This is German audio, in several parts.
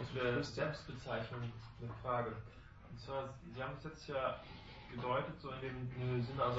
zu der Selbstbezeichnung eine Frage. Und zwar, Sie haben es jetzt ja gedeutet, so in dem Sinne, also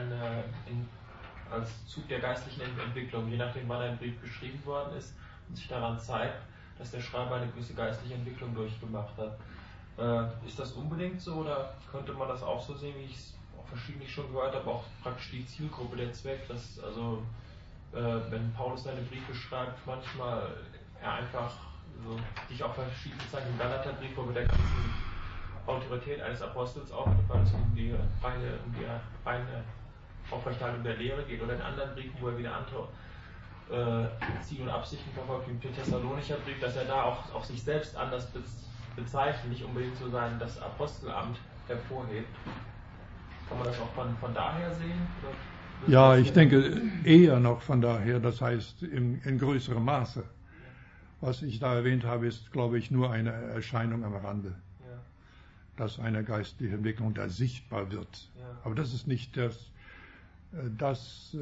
als Zug der geistlichen Entwicklung, je nachdem, wann ein Brief geschrieben worden ist und sich daran zeigt, dass der Schreiber eine gewisse geistliche Entwicklung durchgemacht hat. Ist das unbedingt so oder könnte man das auch so sehen, wie ich es auch verschiedentlich schon gehört habe, auch praktisch die Zielgruppe, der Zweck, dass also wenn Paulus seine Briefe schreibt, manchmal er einfach so, sich auch verschiedene Zeichen im Galaterbrief, wo wir der ganzen Autorität eines Apostels auch, weil es um die reine Aufrechterhaltung der Lehre geht, oder in anderen Briefen, wo er wieder andere Ziele und Absichten verfolgt, wie im Thessalonicher Brief, dass er da auch sich selbst anders bezeichnet, nicht unbedingt so das Apostelamt hervorhebt. Kann man das auch von daher sehen? Ja, ich denke eher noch von daher, das heißt in größerem Maße. Was ich da erwähnt habe, ist, glaube ich, nur eine Erscheinung am Rande. Ja. Dass eine geistliche Entwicklung da sichtbar wird. Ja. Aber das ist nicht das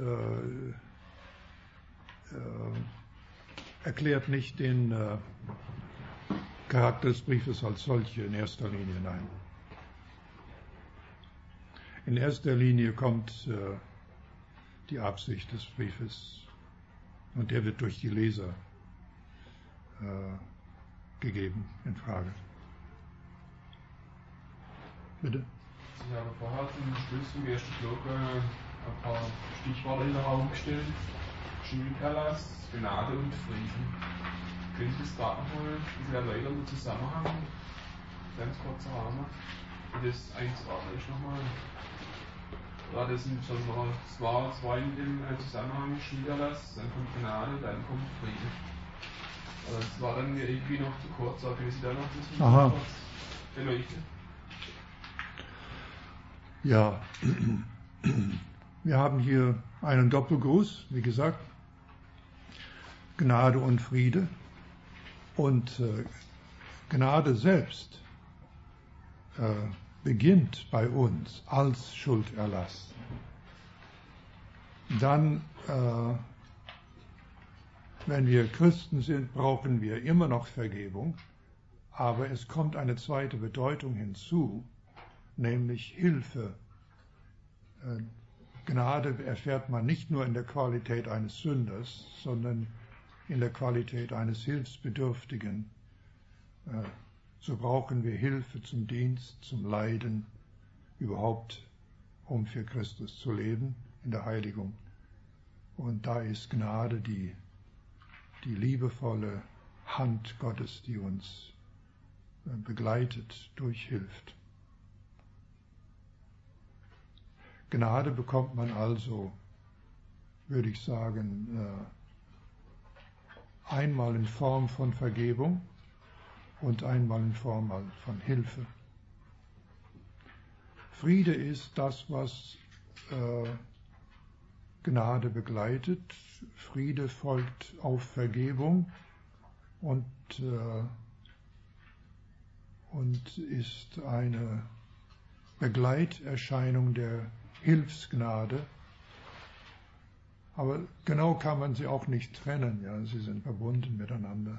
erklärt nicht den Charakter des Briefes als solche in erster Linie, nein. In erster Linie kommt die Absicht des Briefes und der wird durch die Leser gegeben, in Frage. Bitte? Sie haben vorher zum Schluss im ersten Block ein paar Stichworte in den Raum gestellt. Schulterlass, Gnade und Frieden. Können Sie das gerade nochmal ein bisschen erläutern, den Zusammenhang? Ganz kurzer Rahmen. Und das einzuordnen ist nochmal. Ja, das sind schon noch zwei in dem Zusammenhang, Schulterlass, dann kommt Gnade, dann kommt Frieden. Das war dann mir irgendwie noch zu kurz, aber können Sie da noch ein bisschen kurz beleuchten? Ja, wir haben hier einen Doppelgruß, wie gesagt, Gnade und Friede. Und Gnade selbst beginnt bei uns als Schulderlass. Dann, wenn wir Christen sind, brauchen wir immer noch Vergebung, aber es kommt eine zweite Bedeutung hinzu, nämlich Hilfe. Gnade erfährt man nicht nur in der Qualität eines Sünders, sondern in der Qualität eines Hilfsbedürftigen. So brauchen wir Hilfe zum Dienst, zum Leiden, überhaupt, um für Christus zu leben in der Heiligung. Und da ist Gnade die liebevolle Hand Gottes, die uns begleitet, durchhilft. Gnade bekommt man also, würde ich sagen, einmal in Form von Vergebung und einmal in Form von Hilfe. Friede ist das, was Gnade begleitet. Friede folgt auf Vergebung und ist eine Begleiterscheinung der Hilfsgnade. Aber genau kann man sie auch nicht trennen. Ja, sie sind verbunden miteinander.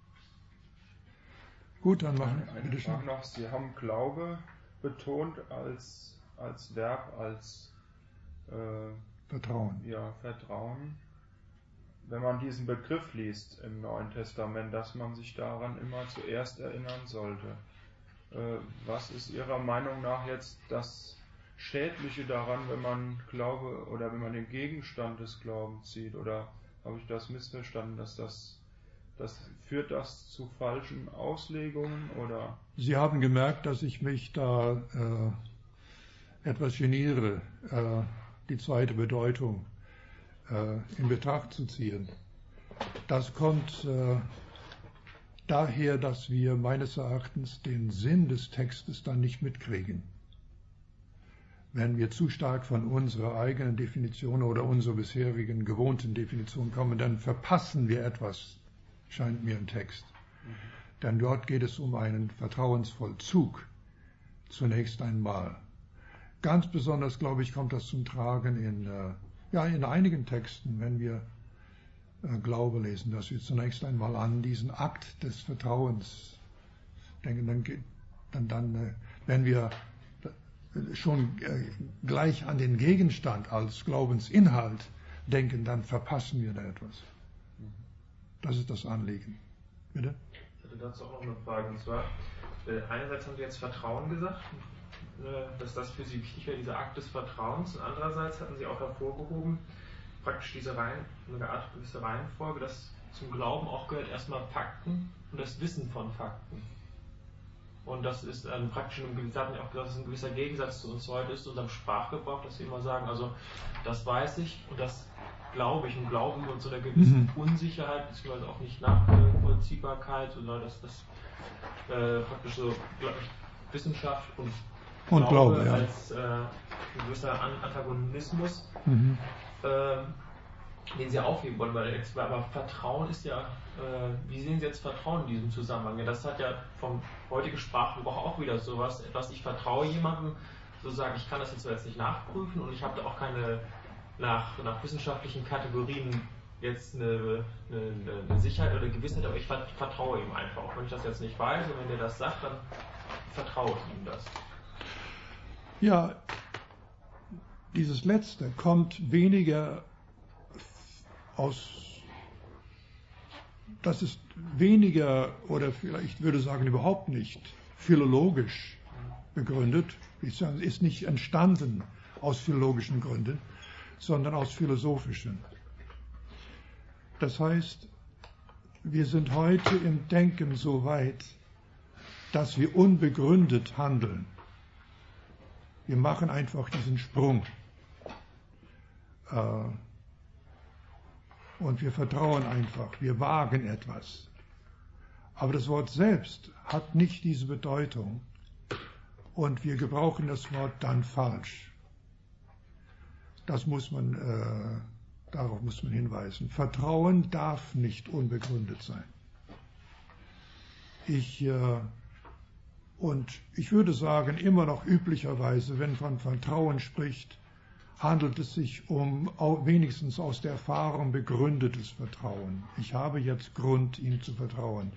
Gut, dann machen wir eine Frage noch. Sie haben Glaube betont als Verb, als Vertrauen. Ja, Vertrauen. Wenn man diesen Begriff liest im Neuen Testament, dass man sich daran immer zuerst erinnern sollte. Was ist Ihrer Meinung nach jetzt das Schädliche daran, wenn man Glaube oder wenn man den Gegenstand des Glaubens sieht? Oder habe ich das missverstanden, dass führt das zu falschen Auslegungen? Oder? Sie haben gemerkt, dass ich mich da etwas geniere, die zweite Bedeutung in Betracht zu ziehen. Das kommt daher, dass wir meines Erachtens den Sinn des Textes dann nicht mitkriegen. Wenn wir zu stark von unserer eigenen Definition oder unserer bisherigen gewohnten Definition kommen, dann verpassen wir etwas, scheint mir im Text. Denn dort geht es um einen Vertrauensvollzug, zunächst einmal. Ganz besonders, glaube ich, kommt das zum Tragen in einigen Texten, wenn wir Glaube lesen, dass wir zunächst einmal an diesen Akt des Vertrauens denke, dann wenn wir schon gleich an den Gegenstand als Glaubensinhalt denken, dann verpassen wir da etwas. Das ist das Anliegen. Bitte? Ich hatte dazu auch noch eine Frage. Und zwar, einerseits haben Sie jetzt Vertrauen gesagt, dass das für Sie wichtig wäre, dieser Akt des Vertrauens. Und andererseits hatten Sie auch hervorgehoben, praktisch eine Art gewisse Reihenfolge, dass zum Glauben auch gehört erstmal Fakten und das Wissen von Fakten. Und das ist praktisch Sie hatten ja auch gesagt, dass es ein gewisser Gegensatz zu uns heute ist, zu unserem Sprachgebrauch, dass wir immer sagen, also das weiß ich und das glaube ich. Und Glauben und so einer gewissen Unsicherheit, beziehungsweise auch nicht Nachvollziehbarkeit, oder dass das praktisch so Wissenschaft und Glaube ja. als ein gewisser Antagonismus, den Sie aufheben wollen bei der Experten. Aber Vertrauen ist ja, wie sehen Sie jetzt Vertrauen in diesem Zusammenhang? Ja, das hat ja vom heutigen Sprachgebrauch auch wieder sowas, ich vertraue jemandem, sozusagen, ich kann das jetzt nicht nachprüfen und ich habe da auch keine nach wissenschaftlichen Kategorien jetzt eine Sicherheit oder Gewissheit, aber ich vertraue ihm einfach. Auch wenn ich das jetzt nicht weiß und wenn der das sagt, dann vertraue ich ihm das. Ja, dieses Letzte kommt weniger das ist weniger, oder vielleicht würde ich sagen überhaupt nicht, philologisch begründet. Ich sage, es ist nicht entstanden aus philologischen Gründen, sondern aus philosophischen. Das heißt, wir sind heute im Denken so weit, dass wir unbegründet handeln. Wir machen einfach diesen Sprung. Und wir vertrauen einfach, wir wagen etwas. Aber das Wort selbst hat nicht diese Bedeutung und wir gebrauchen das Wort dann falsch. Darauf muss man hinweisen. Vertrauen darf nicht unbegründet sein. Ich würde sagen, immer noch üblicherweise, wenn man von Vertrauen spricht, handelt es sich um wenigstens aus der Erfahrung begründetes Vertrauen. Ich habe jetzt Grund, ihm zu vertrauen.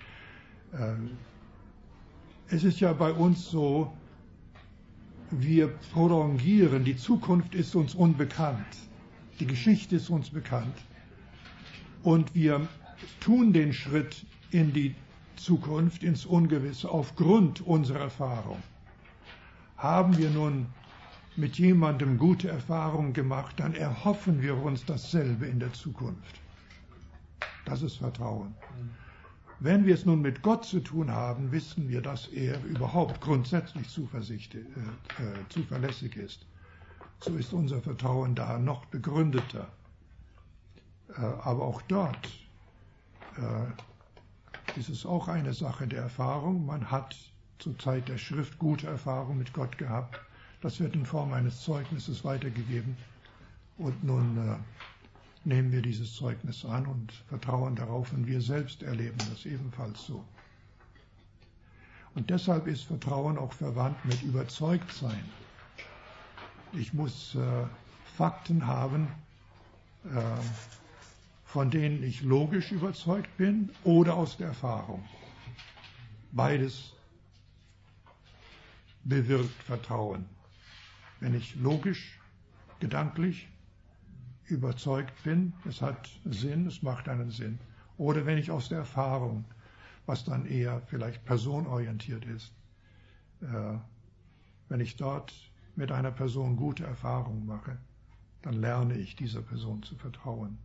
Es ist ja bei uns so, wir prolongieren, die Zukunft ist uns unbekannt, die Geschichte ist uns bekannt und wir tun den Schritt in die Zukunft, ins Ungewisse aufgrund unserer Erfahrung. Haben wir nun mit jemandem gute Erfahrungen gemacht, dann erhoffen wir uns dasselbe in der Zukunft. Das ist Vertrauen. Wenn wir es nun mit Gott zu tun haben, wissen wir, dass er überhaupt grundsätzlich zuverlässig ist. So ist unser Vertrauen da noch begründeter. Aber auch dort ist es auch eine Sache der Erfahrung. Man hat zur Zeit der Schrift gute Erfahrungen mit Gott gehabt. Das wird in Form eines Zeugnisses weitergegeben. Und nun nehmen wir dieses Zeugnis an und vertrauen darauf und wir selbst erleben das ebenfalls so. Und deshalb ist Vertrauen auch verwandt mit Überzeugtsein. Ich muss Fakten haben, von denen ich logisch überzeugt bin oder aus der Erfahrung. Beides bewirkt Vertrauen. Wenn ich logisch, gedanklich überzeugt bin, es hat Sinn, es macht einen Sinn. Oder wenn ich aus der Erfahrung, was dann eher vielleicht personorientiert ist, wenn ich dort mit einer Person gute Erfahrungen mache, dann lerne ich dieser Person zu vertrauen.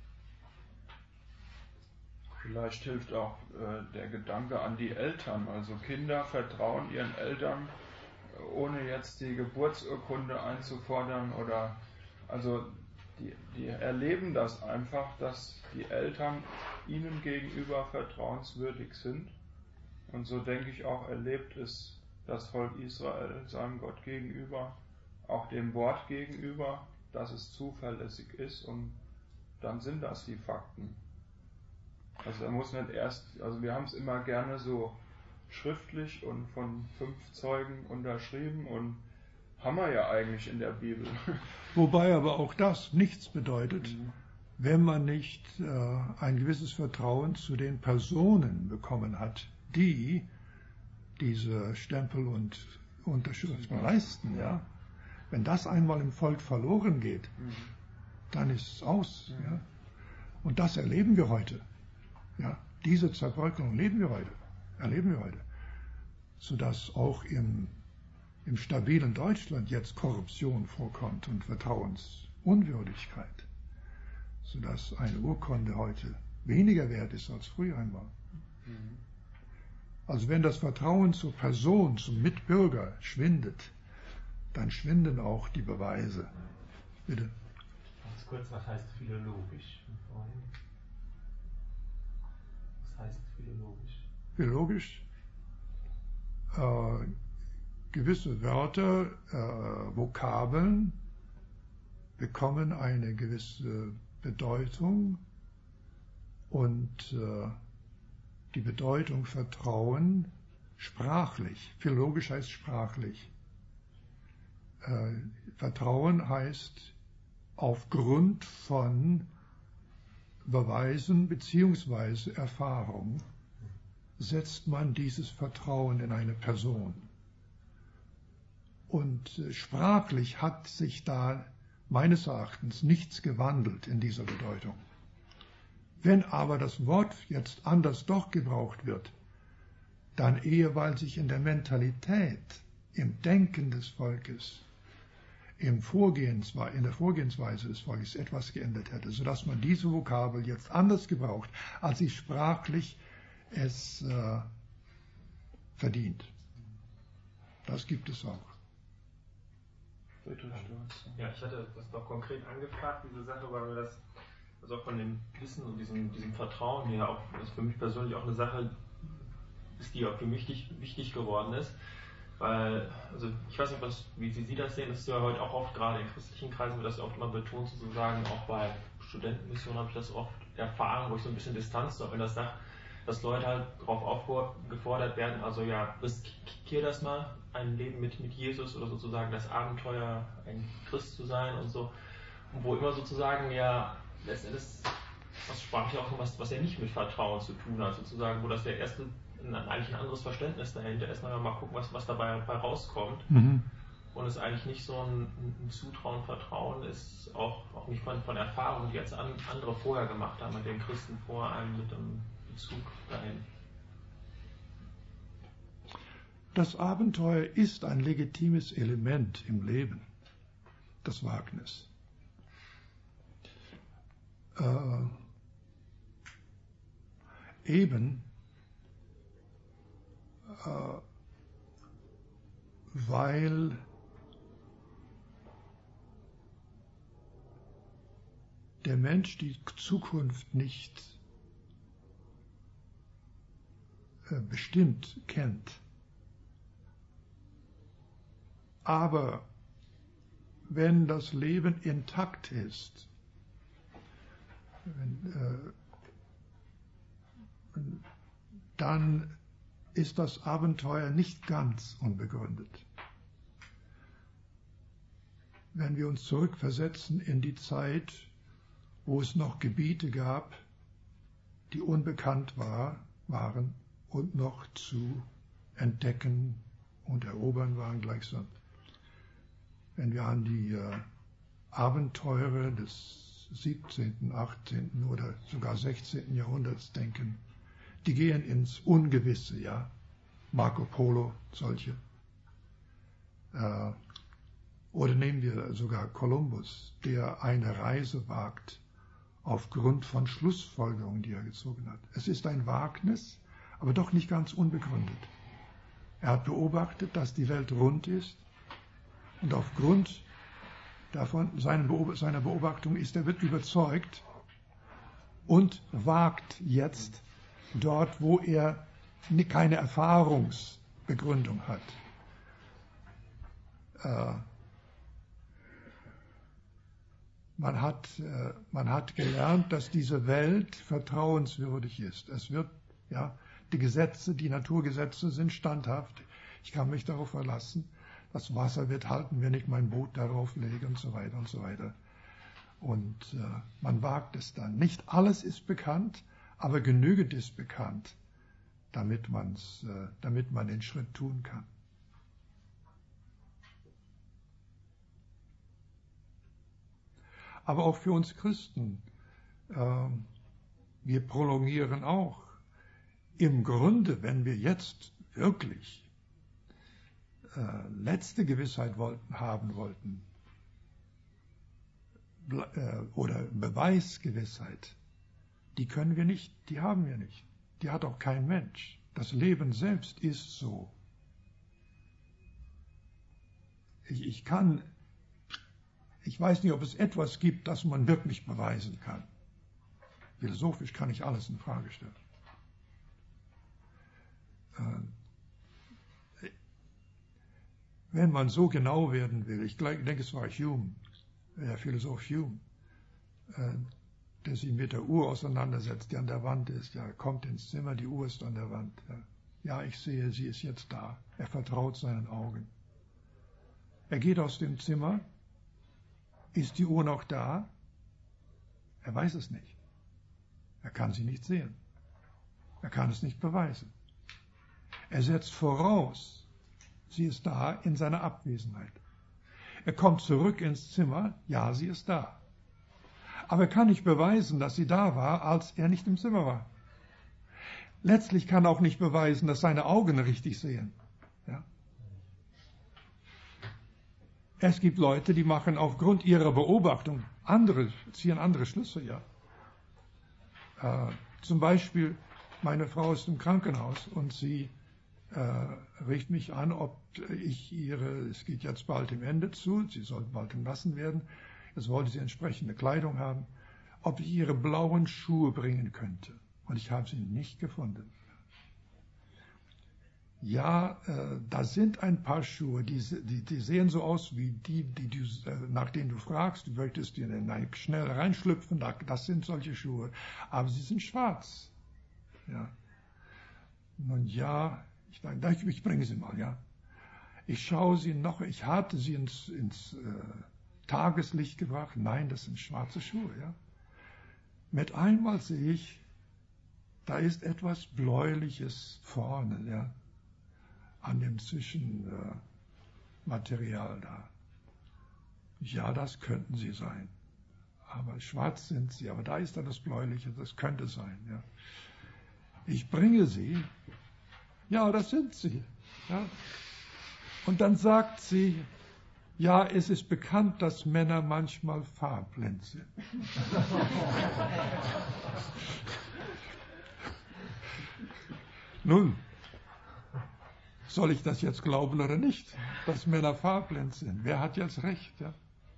Vielleicht hilft auch der Gedanke an die Eltern. Also Kinder vertrauen ihren Eltern, ohne jetzt die Geburtsurkunde einzufordern oder also die erleben das einfach, dass die Eltern ihnen gegenüber vertrauenswürdig sind. Und so denke ich auch, erlebt es das Volk Israel seinem Gott gegenüber, auch dem Wort gegenüber, dass es zuverlässig ist und dann sind das die Fakten. Also da muss nicht also wir haben es immer gerne so schriftlich und von 5 Zeugen unterschrieben und haben wir ja eigentlich in der Bibel. Wobei aber auch das nichts bedeutet, wenn man nicht ein gewisses Vertrauen zu den Personen bekommen hat, die diese Stempel und Unterschrift leisten. Ja? Wenn das einmal im Volk verloren geht, dann ist es aus. Ja? Und das erleben wir heute. Ja? Diese Zerbröckelung erleben wir heute. Sodass auch im stabilen Deutschland jetzt Korruption vorkommt und Vertrauensunwürdigkeit. Sodass eine Urkunde heute weniger wert ist als früher einmal. Also wenn das Vertrauen zur Person, zum Mitbürger schwindet, dann schwinden auch die Beweise. Bitte. Ganz kurz, was heißt philologisch? Was heißt philologisch? Philologisch? Gewisse Wörter, Vokabeln bekommen eine gewisse Bedeutung und die Bedeutung Vertrauen sprachlich. Philologisch heißt sprachlich. Vertrauen heißt aufgrund von Beweisen bzw. Erfahrung setzt man dieses Vertrauen in eine Person. Und sprachlich hat sich da meines Erachtens nichts gewandelt in dieser Bedeutung. Wenn aber das Wort jetzt anders doch gebraucht wird, dann eher, weil sich in der Mentalität, im Denken des Volkes, in der Vorgehensweise des Volkes etwas geändert hätte, sodass man diese Vokabel jetzt anders gebraucht, als sie sprachlich es verdient. Das gibt es auch. Ja, ich hatte das noch konkret angefragt, diese Sache, weil mir das also auch von dem Wissen und diesem Vertrauen her auch das für mich persönlich auch eine Sache ist, die auch für mich wichtig geworden ist. Weil, also ich weiß nicht, wie Sie das sehen, das ist ja heute auch oft, gerade in christlichen Kreisen wird das ja oft immer betont, sozusagen, auch bei Studentenmissionen habe ich das oft erfahren, wo ich so ein bisschen Distanz habe, wenn das sagt, dass Leute halt darauf aufgefordert werden, also ja, riskier das mal, ein Leben mit Jesus oder sozusagen das Abenteuer, ein Christ zu sein und so. Und wo immer sozusagen ja letztendlich, was sprach ja auch was ja nicht mit Vertrauen zu tun hat, sozusagen, wo das der erste eigentlich ein anderes Verständnis dahinter ist, mal gucken, was dabei rauskommt. Und es eigentlich nicht so ein Zutrauen, Vertrauen ist, auch nicht von Erfahrungen, die jetzt andere vorher gemacht haben, mit den Christen vor einem mit dem Bezug dahin. Das Abenteuer ist ein legitimes Element im Leben, das Wagnis. Weil der Mensch die Zukunft nicht bestimmt kennt. Aber wenn das Leben intakt ist, dann ist das Abenteuer nicht ganz unbegründet. Wenn wir uns zurückversetzen in die Zeit, wo es noch Gebiete gab, die unbekannt waren und noch zu entdecken und erobern waren gleichsam. Wenn wir an die Abenteurer des 17., 18. oder sogar 16. Jahrhunderts denken, die gehen ins Ungewisse, ja. Marco Polo, solche. Oder nehmen wir sogar Kolumbus, der eine Reise wagt aufgrund von Schlussfolgerungen, die er gezogen hat. Es ist ein Wagnis, aber doch nicht ganz unbegründet. Er hat beobachtet, dass die Welt rund ist und aufgrund davon, seiner Beobachtung wird überzeugt und wagt jetzt dort, wo er keine Erfahrungsbegründung hat. Man hat gelernt, dass diese Welt vertrauenswürdig ist. Es wird, ja, die Naturgesetze sind standhaft. Ich kann mich darauf verlassen. Das Wasser wird halten, wenn ich mein Boot darauf lege und so weiter und so weiter. Und man wagt es dann. Nicht alles ist bekannt, aber genügend ist bekannt, damit man den Schritt tun kann. Aber auch für uns Christen, wir prolongieren auch. Im Grunde, wenn wir jetzt wirklich letzte Gewissheit haben wollten, oder Beweisgewissheit, die können wir nicht, die haben wir nicht. Die hat auch kein Mensch. Das Leben selbst ist so. Ich weiß nicht, ob es etwas gibt, das man wirklich beweisen kann. Philosophisch kann ich alles in Frage stellen. Wenn man so genau werden will, ich denke, es war Hume, der Philosoph Hume, der sich mit der Uhr auseinandersetzt, die an der Wand ist. Ja, er kommt ins Zimmer, die Uhr ist an der Wand. Ja, ich sehe, sie ist jetzt da. Er vertraut seinen Augen. Er geht aus dem Zimmer. Ist die Uhr noch da? Er weiß es nicht. Er kann sie nicht sehen. Er kann es nicht beweisen. Er setzt voraus, sie ist da in seiner Abwesenheit. Er kommt zurück ins Zimmer, ja, sie ist da. Aber er kann nicht beweisen, dass sie da war, als er nicht im Zimmer war. Letztlich kann er auch nicht beweisen, dass seine Augen richtig sehen. Ja? Es gibt Leute, die machen aufgrund ihrer Beobachtung ziehen andere Schlüsse. Ja. Zum Beispiel, meine Frau ist im Krankenhaus und sie richt mich an, ob es geht jetzt bald dem Ende zu, sie soll bald entlassen werden, jetzt wollte sie entsprechende Kleidung haben, ob ich ihre blauen Schuhe bringen könnte. Und ich habe sie nicht gefunden. Ja, da sind ein paar Schuhe, die sehen so aus wie die nach denen du fragst, du möchtest dir schnell reinschlüpfen, das sind solche Schuhe, aber sie sind schwarz. Ja. Nun ja, ich bringe sie mal, ja. Ich schaue sie noch, ich hatte sie ins Tageslicht gebracht, nein, das sind schwarze Schuhe, ja. Mit einmal sehe ich, da ist etwas Bläuliches vorne, ja, an dem Zwischenmaterial da. Ja, das könnten sie sein. Aber schwarz sind sie, aber da ist dann das Bläuliche, das könnte sein, ja. Ich bringe sie, ja, das sind sie, ja. Und dann sagt sie, ja, es ist bekannt, dass Männer manchmal farblind sind. Nun, soll ich das jetzt glauben oder nicht, dass Männer farblind sind? Wer hat jetzt recht? Ja?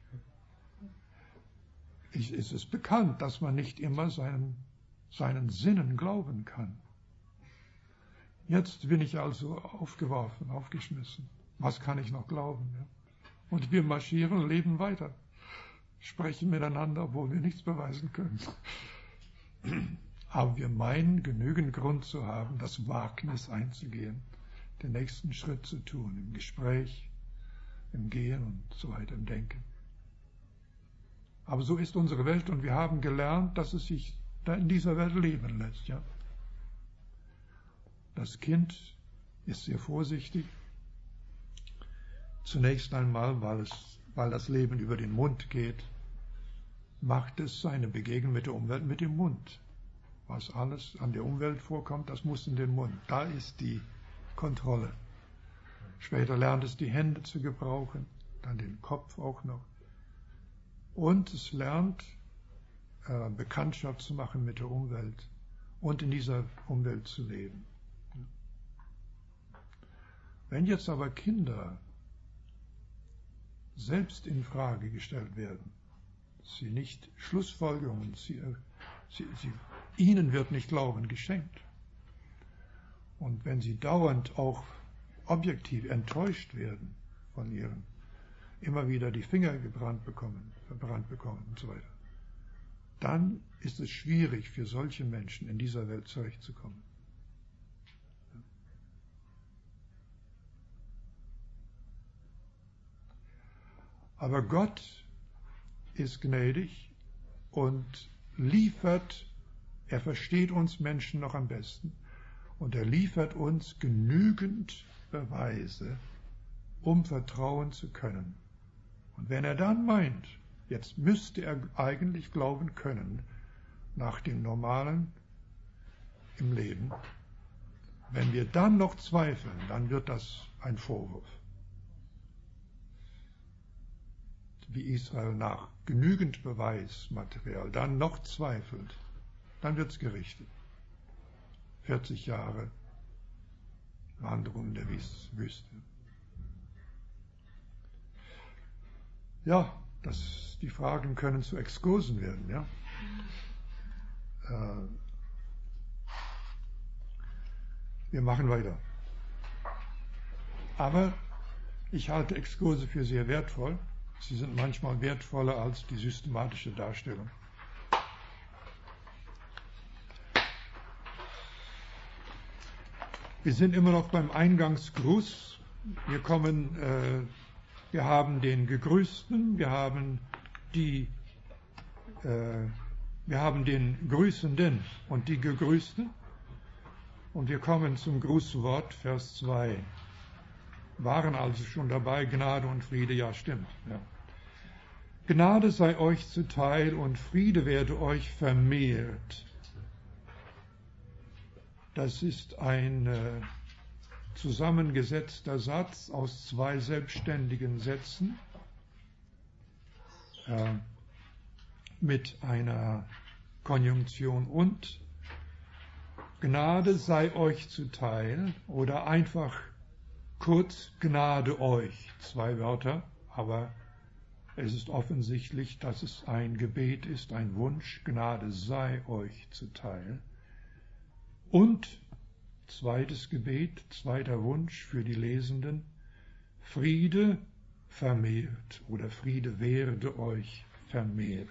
Es ist bekannt, dass man nicht immer seinen Sinnen glauben kann. Jetzt bin ich also aufgeschmissen. Was kann ich noch glauben? Ja? Und wir marschieren und leben weiter. Sprechen miteinander, obwohl wir nichts beweisen können. Aber wir meinen, genügend Grund zu haben, das Wagnis einzugehen, den nächsten Schritt zu tun, im Gespräch, im Gehen und so weiter, im Denken. Aber so ist unsere Welt und wir haben gelernt, dass es sich da in dieser Welt leben lässt. Ja? Das Kind ist sehr vorsichtig. Zunächst einmal, weil das Leben über den Mund geht, macht es seine Begegnung mit der Umwelt mit dem Mund. Was alles an der Umwelt vorkommt, das muss in den Mund. Da ist die Kontrolle. Später lernt es die Hände zu gebrauchen, dann den Kopf auch noch. Und es lernt Bekanntschaft zu machen mit der Umwelt und in dieser Umwelt zu leben. Wenn jetzt aber Kinder selbst in Frage gestellt werden, sie nicht Schlussfolgerungen, ihnen wird nicht Glauben geschenkt. Und wenn sie dauernd auch objektiv enttäuscht werden von ihren, immer wieder die Finger verbrannt bekommen und so weiter, dann ist es schwierig für solche Menschen in dieser Welt zurechtzukommen. Aber Gott ist gnädig und liefert, er versteht uns Menschen noch am besten Und er liefert uns genügend Beweise, um vertrauen zu können. Und wenn er dann meint, jetzt müsste er eigentlich glauben können, nach dem Normalen im Leben, wenn wir dann noch zweifeln, dann wird das ein Vorwurf. Wie Israel nach genügend Beweismaterial dann noch zweifelt, dann wird es gerichtet. 40 Jahre Wanderung in der Wüste. Ja, die Fragen können zu Exkursen werden, ja. Wir machen weiter. Aber ich halte Exkurse für sehr wertvoll. Sie sind manchmal wertvoller als die systematische Darstellung. Wir sind immer noch beim Eingangsgruß. Wir haben den Gegrüßten, wir haben den Grüßenden und die Gegrüßten. Und wir kommen zum Grußwort, Vers 2. Waren also schon dabei, Gnade und Friede, ja stimmt. Ja. Gnade sei euch zuteil und Friede werde euch vermehrt. Das ist ein zusammengesetzter Satz aus zwei selbstständigen Sätzen mit einer Konjunktion und. Gnade sei euch zuteil oder einfach kurz Gnade euch. Zwei Wörter, aber es ist offensichtlich, dass es ein Gebet ist, ein Wunsch. Gnade sei euch zuteil. Und zweites Gebet, zweiter Wunsch für die Lesenden, Friede vermehrt oder Friede werde euch vermehrt.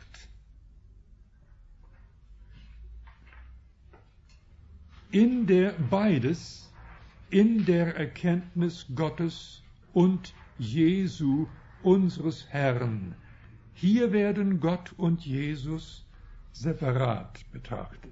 Beides in der Erkenntnis Gottes und Jesu, unseres Herrn. Hier werden Gott und Jesus separat betrachtet.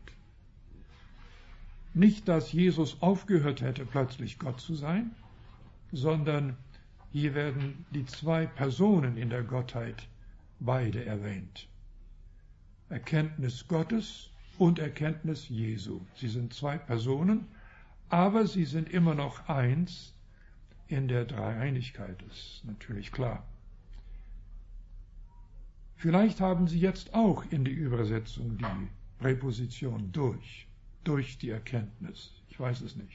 Nicht, dass Jesus aufgehört hätte, plötzlich Gott zu sein, sondern hier werden die zwei Personen in der Gottheit beide erwähnt. Erkenntnis Gottes und Erkenntnis Jesu. Sie sind zwei Personen, aber sie sind immer noch eins in der Dreieinigkeit. Das ist natürlich klar. Vielleicht haben Sie jetzt auch in die Übersetzung die Präposition durch die Erkenntnis. Ich weiß es nicht.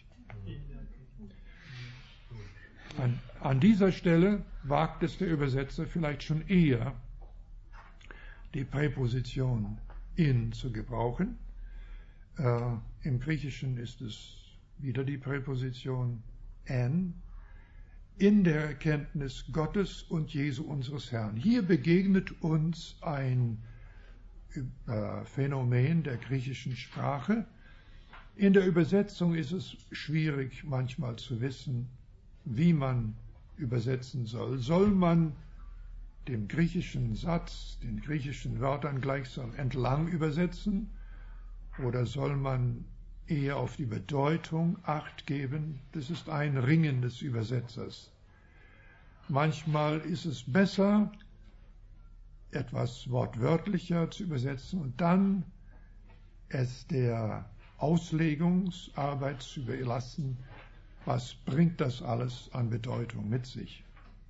An dieser Stelle wagt es der Übersetzer vielleicht schon eher, die Präposition in zu gebrauchen. Im Griechischen ist es wieder die Präposition en, in der Erkenntnis Gottes und Jesu unseres Herrn. Hier begegnet uns ein Phänomen der griechischen Sprache. In der Übersetzung ist es schwierig manchmal zu wissen, wie man übersetzen soll. Soll man dem griechischen Satz, den griechischen Wörtern gleichsam entlang übersetzen oder soll man eher auf die Bedeutung Acht geben? Das ist ein Ringen des Übersetzers. Manchmal ist es besser, etwas wortwörtlicher zu übersetzen und dann es der Auslegungsarbeit zu überlassen, was bringt das alles an Bedeutung mit sich.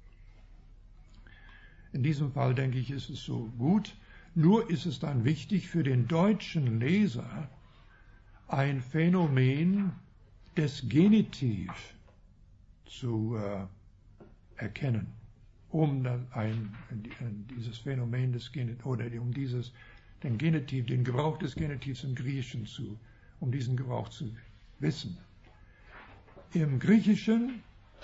In diesem Fall, denke ich, ist es so gut. Nur ist es dann wichtig für den deutschen Leser, ein Phänomen des Genitiv zu erkennen, um dann dieses Phänomen des Genitiv oder um den Genitiv, den Gebrauch des Genitivs im Griechischen um diesen Gebrauch zu wissen. Im Griechischen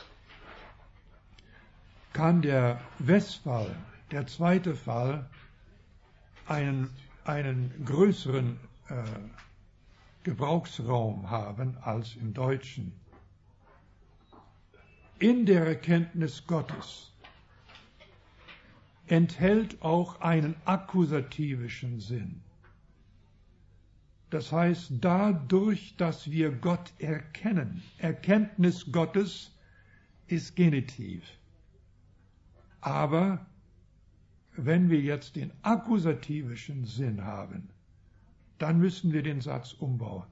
kann der Westphal, der zweite Fall, einen größeren Gebrauchsraum haben als im Deutschen. In der Erkenntnis Gottes enthält auch einen akkusativischen Sinn. Das heißt, dadurch, dass wir Gott erkennen. Erkenntnis Gottes ist Genitiv. Aber wenn wir jetzt den akkusativischen Sinn haben, dann müssen wir den Satz umbauen.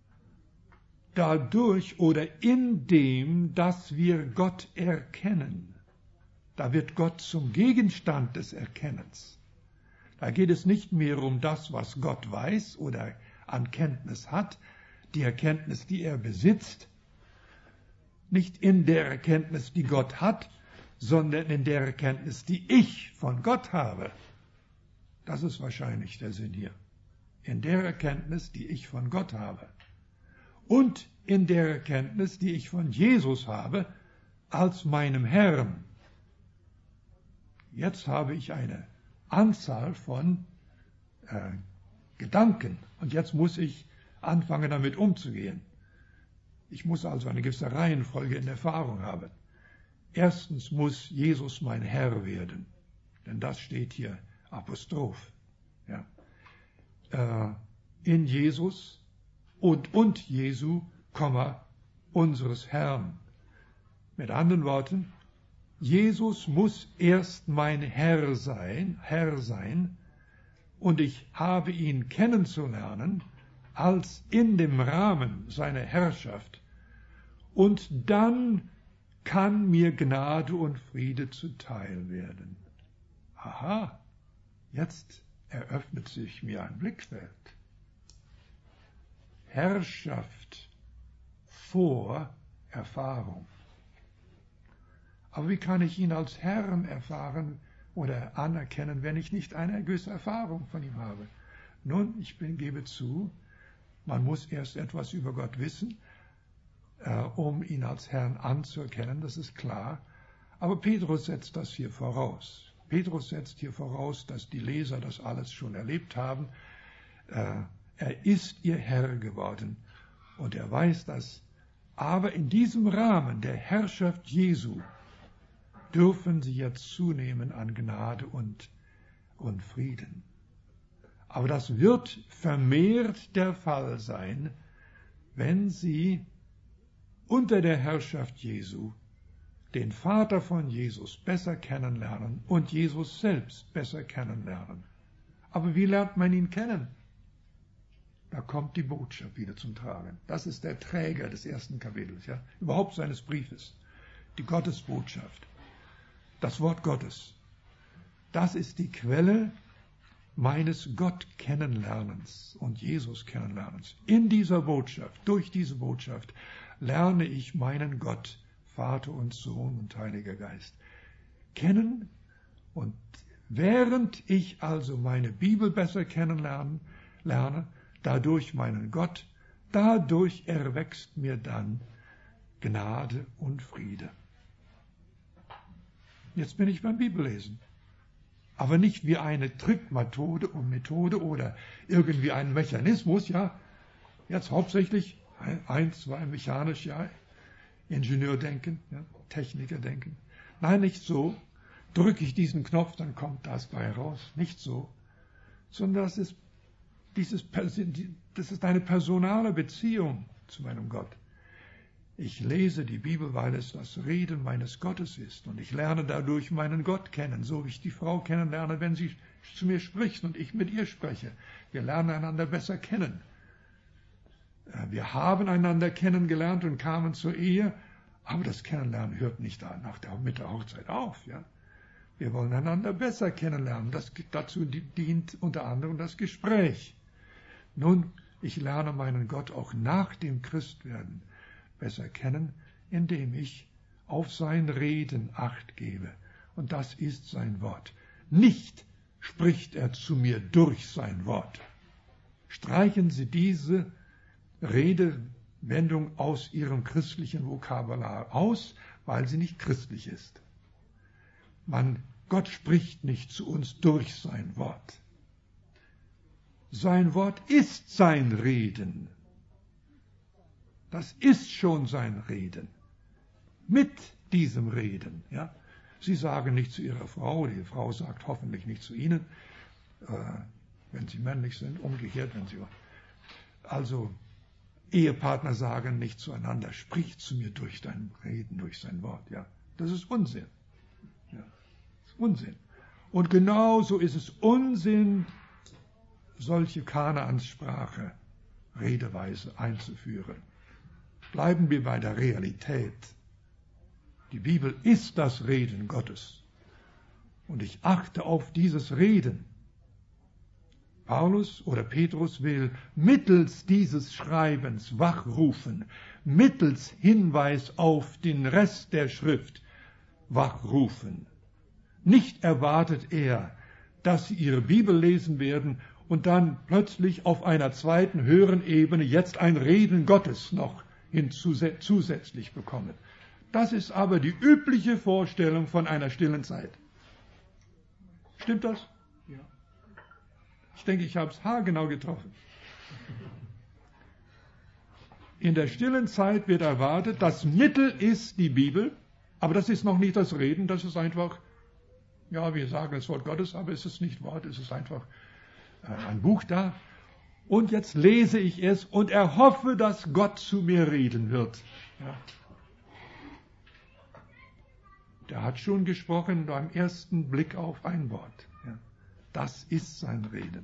Dadurch oder indem, dass wir Gott erkennen, da wird Gott zum Gegenstand des Erkennens. Da geht es nicht mehr um das, was Gott weiß oder an Kenntnis hat, die Erkenntnis, die er besitzt, nicht in der Erkenntnis, die Gott hat, sondern in der Erkenntnis, die ich von Gott habe. Das ist wahrscheinlich der Sinn hier. In der Erkenntnis, die ich von Gott habe. Und in der Erkenntnis, die ich von Jesus habe, als meinem Herrn. Jetzt habe ich eine Anzahl von Gedanken und jetzt muss ich anfangen, damit umzugehen. Ich muss also eine gewisse Reihenfolge in Erfahrung haben. Erstens muss Jesus mein Herr werden, denn das steht hier Apostroph. Ja. In Jesus und Jesu, unseres Herrn. Mit anderen Worten, Jesus muss erst mein Herr sein, und ich habe ihn kennenzulernen als in dem Rahmen seiner Herrschaft. Und dann kann mir Gnade und Friede zuteil werden. Aha, jetzt eröffnet sich mir ein Blickfeld. Herrschaft vor Erfahrung. Aber wie kann ich ihn als Herrn erfahren oder anerkennen, wenn ich nicht eine gewisse Erfahrung von ihm habe? Nun, ich gebe zu, man muss erst etwas über Gott wissen, um ihn als Herrn anzuerkennen, das ist klar. Aber Petrus setzt das hier voraus. Petrus setzt hier voraus, dass die Leser das alles schon erlebt haben. Er ist ihr Herr geworden und er weiß das. Aber in diesem Rahmen der Herrschaft Jesu dürfen sie jetzt zunehmen an Gnade und Frieden. Aber das wird vermehrt der Fall sein, wenn sie unter der Herrschaft Jesu den Vater von Jesus besser kennenlernen und Jesus selbst besser kennenlernen. Aber wie lernt man ihn kennen? Da kommt die Botschaft wieder zum Tragen. Das ist der Träger des ersten Kapitels, ja, überhaupt seines Briefes. Die Gottesbotschaft. Das Wort Gottes. Das ist die Quelle meines Gott-Kennenlernens und Jesus-Kennenlernens. In dieser Botschaft, durch diese Botschaft, lerne ich meinen Gott, Vater und Sohn und Heiliger Geist, kennen. Und während ich also meine Bibel besser kennenlerne, dadurch meinen Gott, dadurch erwächst mir dann Gnade und Friede. Jetzt bin ich beim Bibellesen. Aber nicht wie eine Trickmethode oder irgendwie ein Mechanismus, ja. Jetzt hauptsächlich 1, 2 mechanisch, ja. Ingenieurdenken, ja. Technikerdenken. Nein, nicht so. Drücke ich diesen Knopf, dann kommt das bei raus. Nicht so. Sondern das ist eine personale Beziehung zu meinem Gott. Ich lese die Bibel, weil es das Reden meines Gottes ist. Und ich lerne dadurch meinen Gott kennen, so wie ich die Frau kennenlerne, wenn sie zu mir spricht und ich mit ihr spreche. Wir lernen einander besser kennen. Wir haben einander kennengelernt und kamen zur Ehe, aber das Kennenlernen hört nicht mit der Hochzeit auf. Ja? Wir wollen einander besser kennenlernen. Dazu dient unter anderem das Gespräch. Nun, ich lerne meinen Gott auch nach dem Christwerden besser kennen, indem ich auf sein Reden Acht gebe. Und das ist sein Wort. Nicht spricht er zu mir durch sein Wort. Streichen Sie diese Redewendung aus Ihrem christlichen Vokabular aus, weil sie nicht christlich ist. Gott spricht nicht zu uns durch sein Wort. Sein Wort ist sein Reden. Das ist schon sein Reden. Mit diesem Reden. Ja? Sie sagen nicht zu Ihrer Frau, die Frau sagt hoffentlich nicht zu Ihnen, wenn Sie männlich sind, umgekehrt, wenn Sie. Also Ehepartner sagen nicht zueinander, sprich zu mir durch dein Reden, durch sein Wort. Ja, das ist Unsinn. Ja, das ist Unsinn. Und genauso ist es Unsinn, solche Kanaansprache, Redeweise einzuführen. Bleiben wir bei der Realität. Die Bibel ist das Reden Gottes. Und ich achte auf dieses Reden. Paulus oder Petrus will mittels dieses Schreibens wachrufen, mittels Hinweis auf den Rest der Schrift wachrufen. Nicht erwartet er, dass sie ihre Bibel lesen werden und dann plötzlich auf einer zweiten, höheren Ebene jetzt ein Reden Gottes noch zusätzlich bekommen. Das ist aber die übliche Vorstellung von einer stillen Zeit. Stimmt das? Ja. Ich denke, ich habe es haargenau getroffen. In der stillen Zeit wird erwartet, das Mittel ist die Bibel, aber das ist noch nicht das Reden, das ist einfach, ja, wir sagen das Wort Gottes, aber es ist nicht Wort, es ist einfach ein Buch da. Und jetzt lese ich es und erhoffe, dass Gott zu mir reden wird. Ja. Der hat schon gesprochen beim ersten Blick auf ein Wort. Ja. Das ist sein Reden.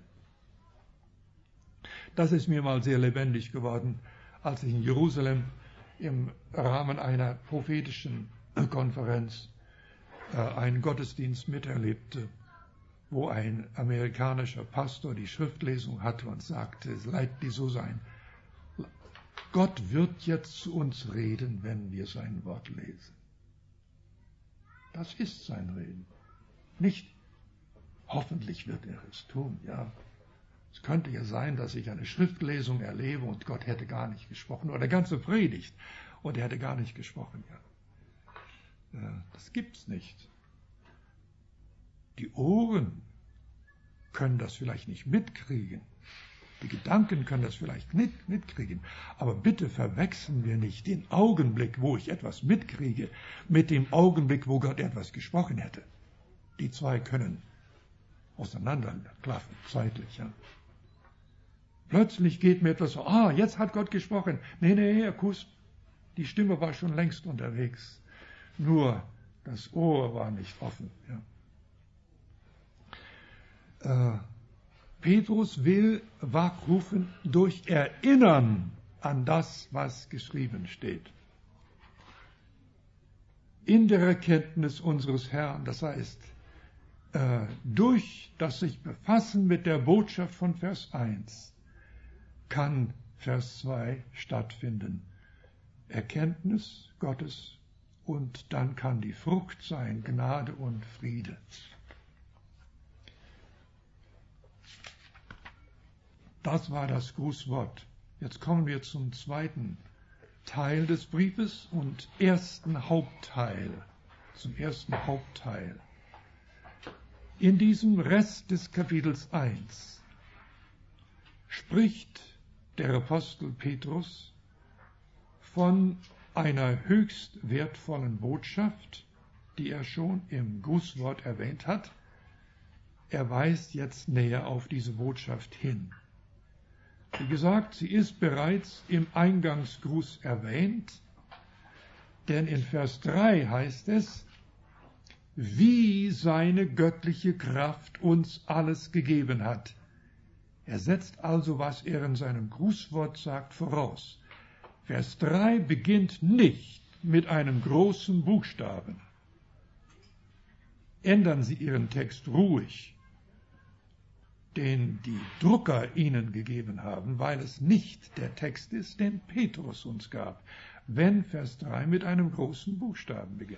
Das ist mir mal sehr lebendig geworden, als ich in Jerusalem im Rahmen einer prophetischen Konferenz einen Gottesdienst miterlebte, wo ein amerikanischer Pastor die Schriftlesung hatte und sagte, es leid so sein. Gott wird jetzt zu uns reden, wenn wir sein Wort lesen. Das ist sein Reden. Nicht, hoffentlich wird er es tun, ja. Es könnte ja sein, dass ich eine Schriftlesung erlebe und Gott hätte gar nicht gesprochen, oder eine ganze Predigt und er hätte gar nicht gesprochen, ja. Das gibt's nicht. Die Ohren können das vielleicht nicht mitkriegen. Die Gedanken können das vielleicht nicht mitkriegen. Aber bitte verwechseln wir nicht den Augenblick, wo ich etwas mitkriege, mit dem Augenblick, wo Gott etwas gesprochen hätte. Die zwei können auseinanderklaffen, zeitlich. Ja. Plötzlich geht mir etwas so, jetzt hat Gott gesprochen. Nee, Herr Kuss, die Stimme war schon längst unterwegs. Nur das Ohr war nicht offen. Ja. Petrus will wachrufen durch Erinnern an das, was geschrieben steht. In der Erkenntnis unseres Herrn, das heißt, durch das sich befassen mit der Botschaft von Vers 1, kann Vers 2 stattfinden. Erkenntnis Gottes und dann kann die Frucht sein, Gnade und Friede. Das war das Grußwort. Jetzt kommen wir zum zweiten Teil des Briefes und ersten Hauptteil. Zum ersten Hauptteil. In diesem Rest des Kapitels 1 spricht der Apostel Petrus von einer höchst wertvollen Botschaft, die er schon im Grußwort erwähnt hat. Er weist jetzt näher auf diese Botschaft hin. Wie gesagt, sie ist bereits im Eingangsgruß erwähnt, denn in Vers 3 heißt es, wie seine göttliche Kraft uns alles gegeben hat. Er setzt also, was er in seinem Grußwort sagt, voraus. Vers 3 beginnt nicht mit einem großen Buchstaben. Ändern Sie Ihren Text ruhig, den die Drucker Ihnen gegeben haben, weil es nicht der Text ist, den Petrus uns gab, wenn Vers 3 mit einem großen Buchstaben beginnt.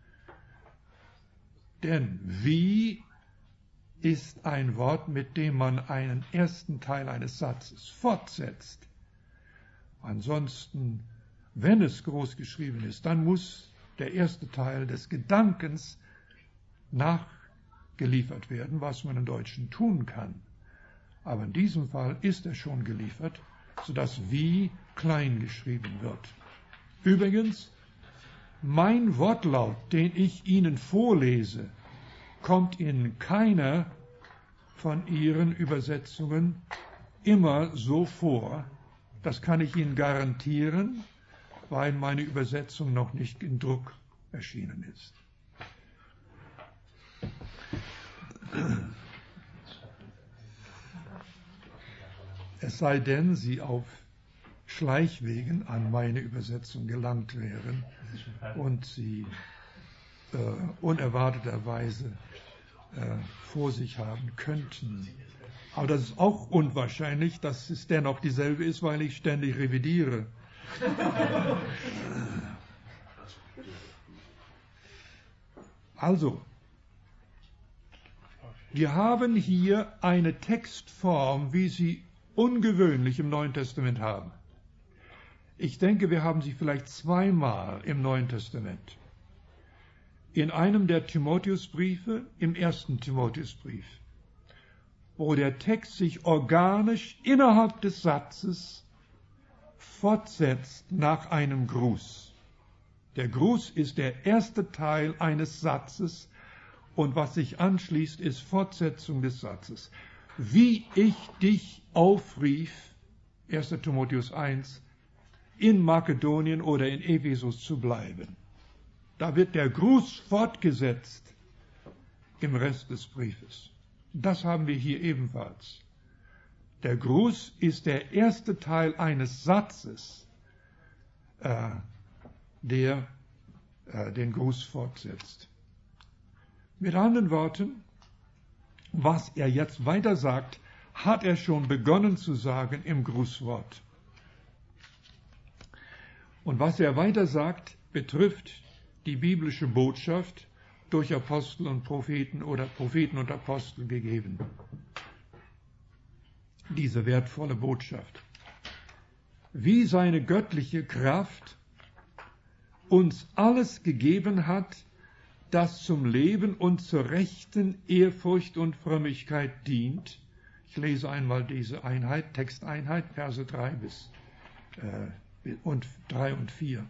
Denn wie ist ein Wort, mit dem man einen ersten Teil eines Satzes fortsetzt. Ansonsten, wenn es groß geschrieben ist, dann muss der erste Teil des Gedankens nachgeliefert werden, was man im Deutschen tun kann. Aber in diesem Fall ist er schon geliefert, sodass wie klein geschrieben wird. Übrigens, mein Wortlaut, den ich Ihnen vorlese, kommt in keiner von Ihren Übersetzungen immer so vor, Das kann ich Ihnen garantieren, weil meine Übersetzung noch nicht in Druck erschienen ist. Es sei denn, Sie auf Schleichwegen an meine Übersetzung gelangt wären und Sie unerwarteterweise vor sich haben könnten. Aber das ist auch unwahrscheinlich, dass es dennoch dieselbe ist, weil ich ständig revidiere. Also, wir haben hier eine Textform, wie sie ungewöhnlich im Neuen Testament haben. Ich denke, wir haben sie vielleicht zweimal im Neuen Testament. In einem der Timotheusbriefe, im 1. Timotheusbrief, wo der Text sich organisch innerhalb des Satzes fortsetzt nach einem Gruß. Der Gruß ist der erste Teil eines Satzes und was sich anschließt, ist Fortsetzung des Satzes. Wie ich dich aufrief, 1. Timotheus 1, in Makedonien oder in Ephesus zu bleiben. Da wird der Gruß fortgesetzt im Rest des Briefes. Das haben wir hier ebenfalls. Der Gruß ist der erste Teil eines Satzes, der den Gruß fortsetzt. Mit anderen Worten, was er jetzt weiter sagt, hat er schon begonnen zu sagen im Grußwort. Und was er weiter sagt, betrifft die biblische Botschaft, durch Apostel und Propheten oder Propheten und Apostel gegeben. Diese wertvolle Botschaft. Wie seine göttliche Kraft uns alles gegeben hat, das zum Leben und zur rechten Ehrfurcht und Frömmigkeit dient. Ich lese einmal diese Einheit, Texteinheit, Verse 3 und 4.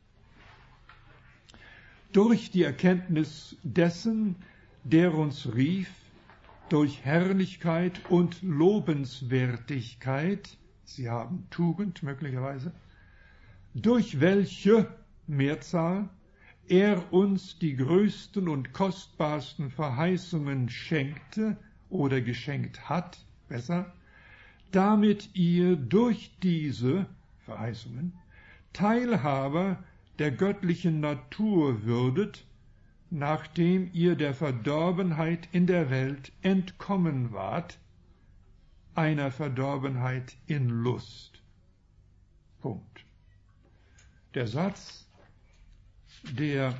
Durch die Erkenntnis dessen, der uns rief, durch Herrlichkeit und Lobenswertigkeit, Sie haben Tugend möglicherweise, durch welche Mehrzahl er uns die größten und kostbarsten Verheißungen schenkte oder geschenkt hat, besser, damit ihr durch diese Verheißungen Teilhaber der göttlichen Natur würdet, nachdem ihr der Verdorbenheit in der Welt entkommen wart, einer Verdorbenheit in Lust. Punkt. Der Satz, der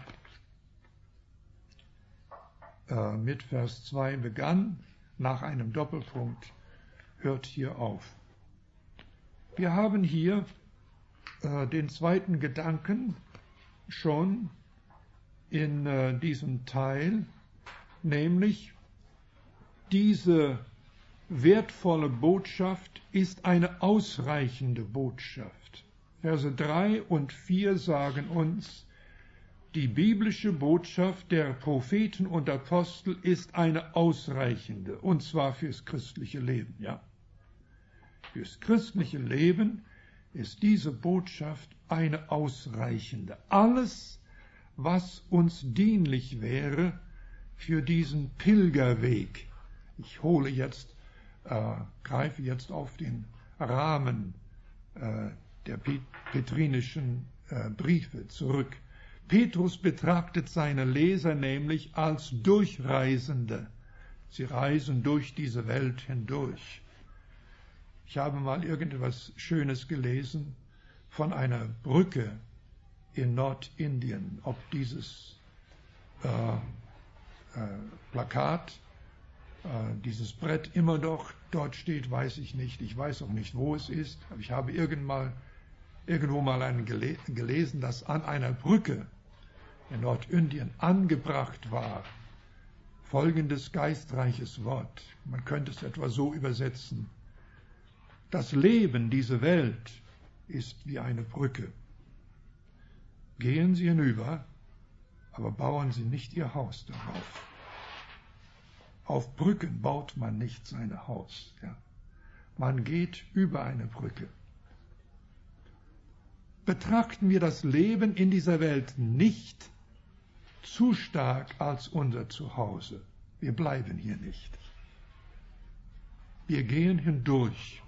mit Vers 2 begann, nach einem Doppelpunkt, hört hier auf. Wir haben hier den zweiten Gedanken schon in diesem Teil, nämlich diese wertvolle Botschaft ist eine ausreichende Botschaft. Verse 3 und 4 sagen uns, die biblische Botschaft der Propheten und Apostel ist eine ausreichende, und zwar fürs christliche Leben, ja. Fürs christliche Leben ist diese Botschaft eine ausreichende. Alles, was uns dienlich wäre für diesen Pilgerweg. Ich greife jetzt auf den Rahmen der petrinischen Briefe zurück. Petrus betrachtet seine Leser nämlich als Durchreisende. Sie reisen durch diese Welt hindurch. Ich habe mal irgendetwas Schönes gelesen von einer Brücke in Nordindien. Ob dieses Plakat, dieses Brett immer noch dort steht, weiß ich nicht. Ich weiß auch nicht, wo es ist. Aber ich habe irgendwo mal gelesen, dass an einer Brücke in Nordindien angebracht war folgendes geistreiches Wort. Man könnte es etwa so übersetzen. Das Leben, diese Welt, ist wie eine Brücke. Gehen Sie hinüber, aber bauen Sie nicht Ihr Haus darauf. Auf Brücken baut man nicht sein Haus. Ja. Man geht über eine Brücke betrachten wir das Leben in dieser Welt nicht zu stark als unser Zuhause. Wir bleiben hier nicht. Wir gehen hindurch.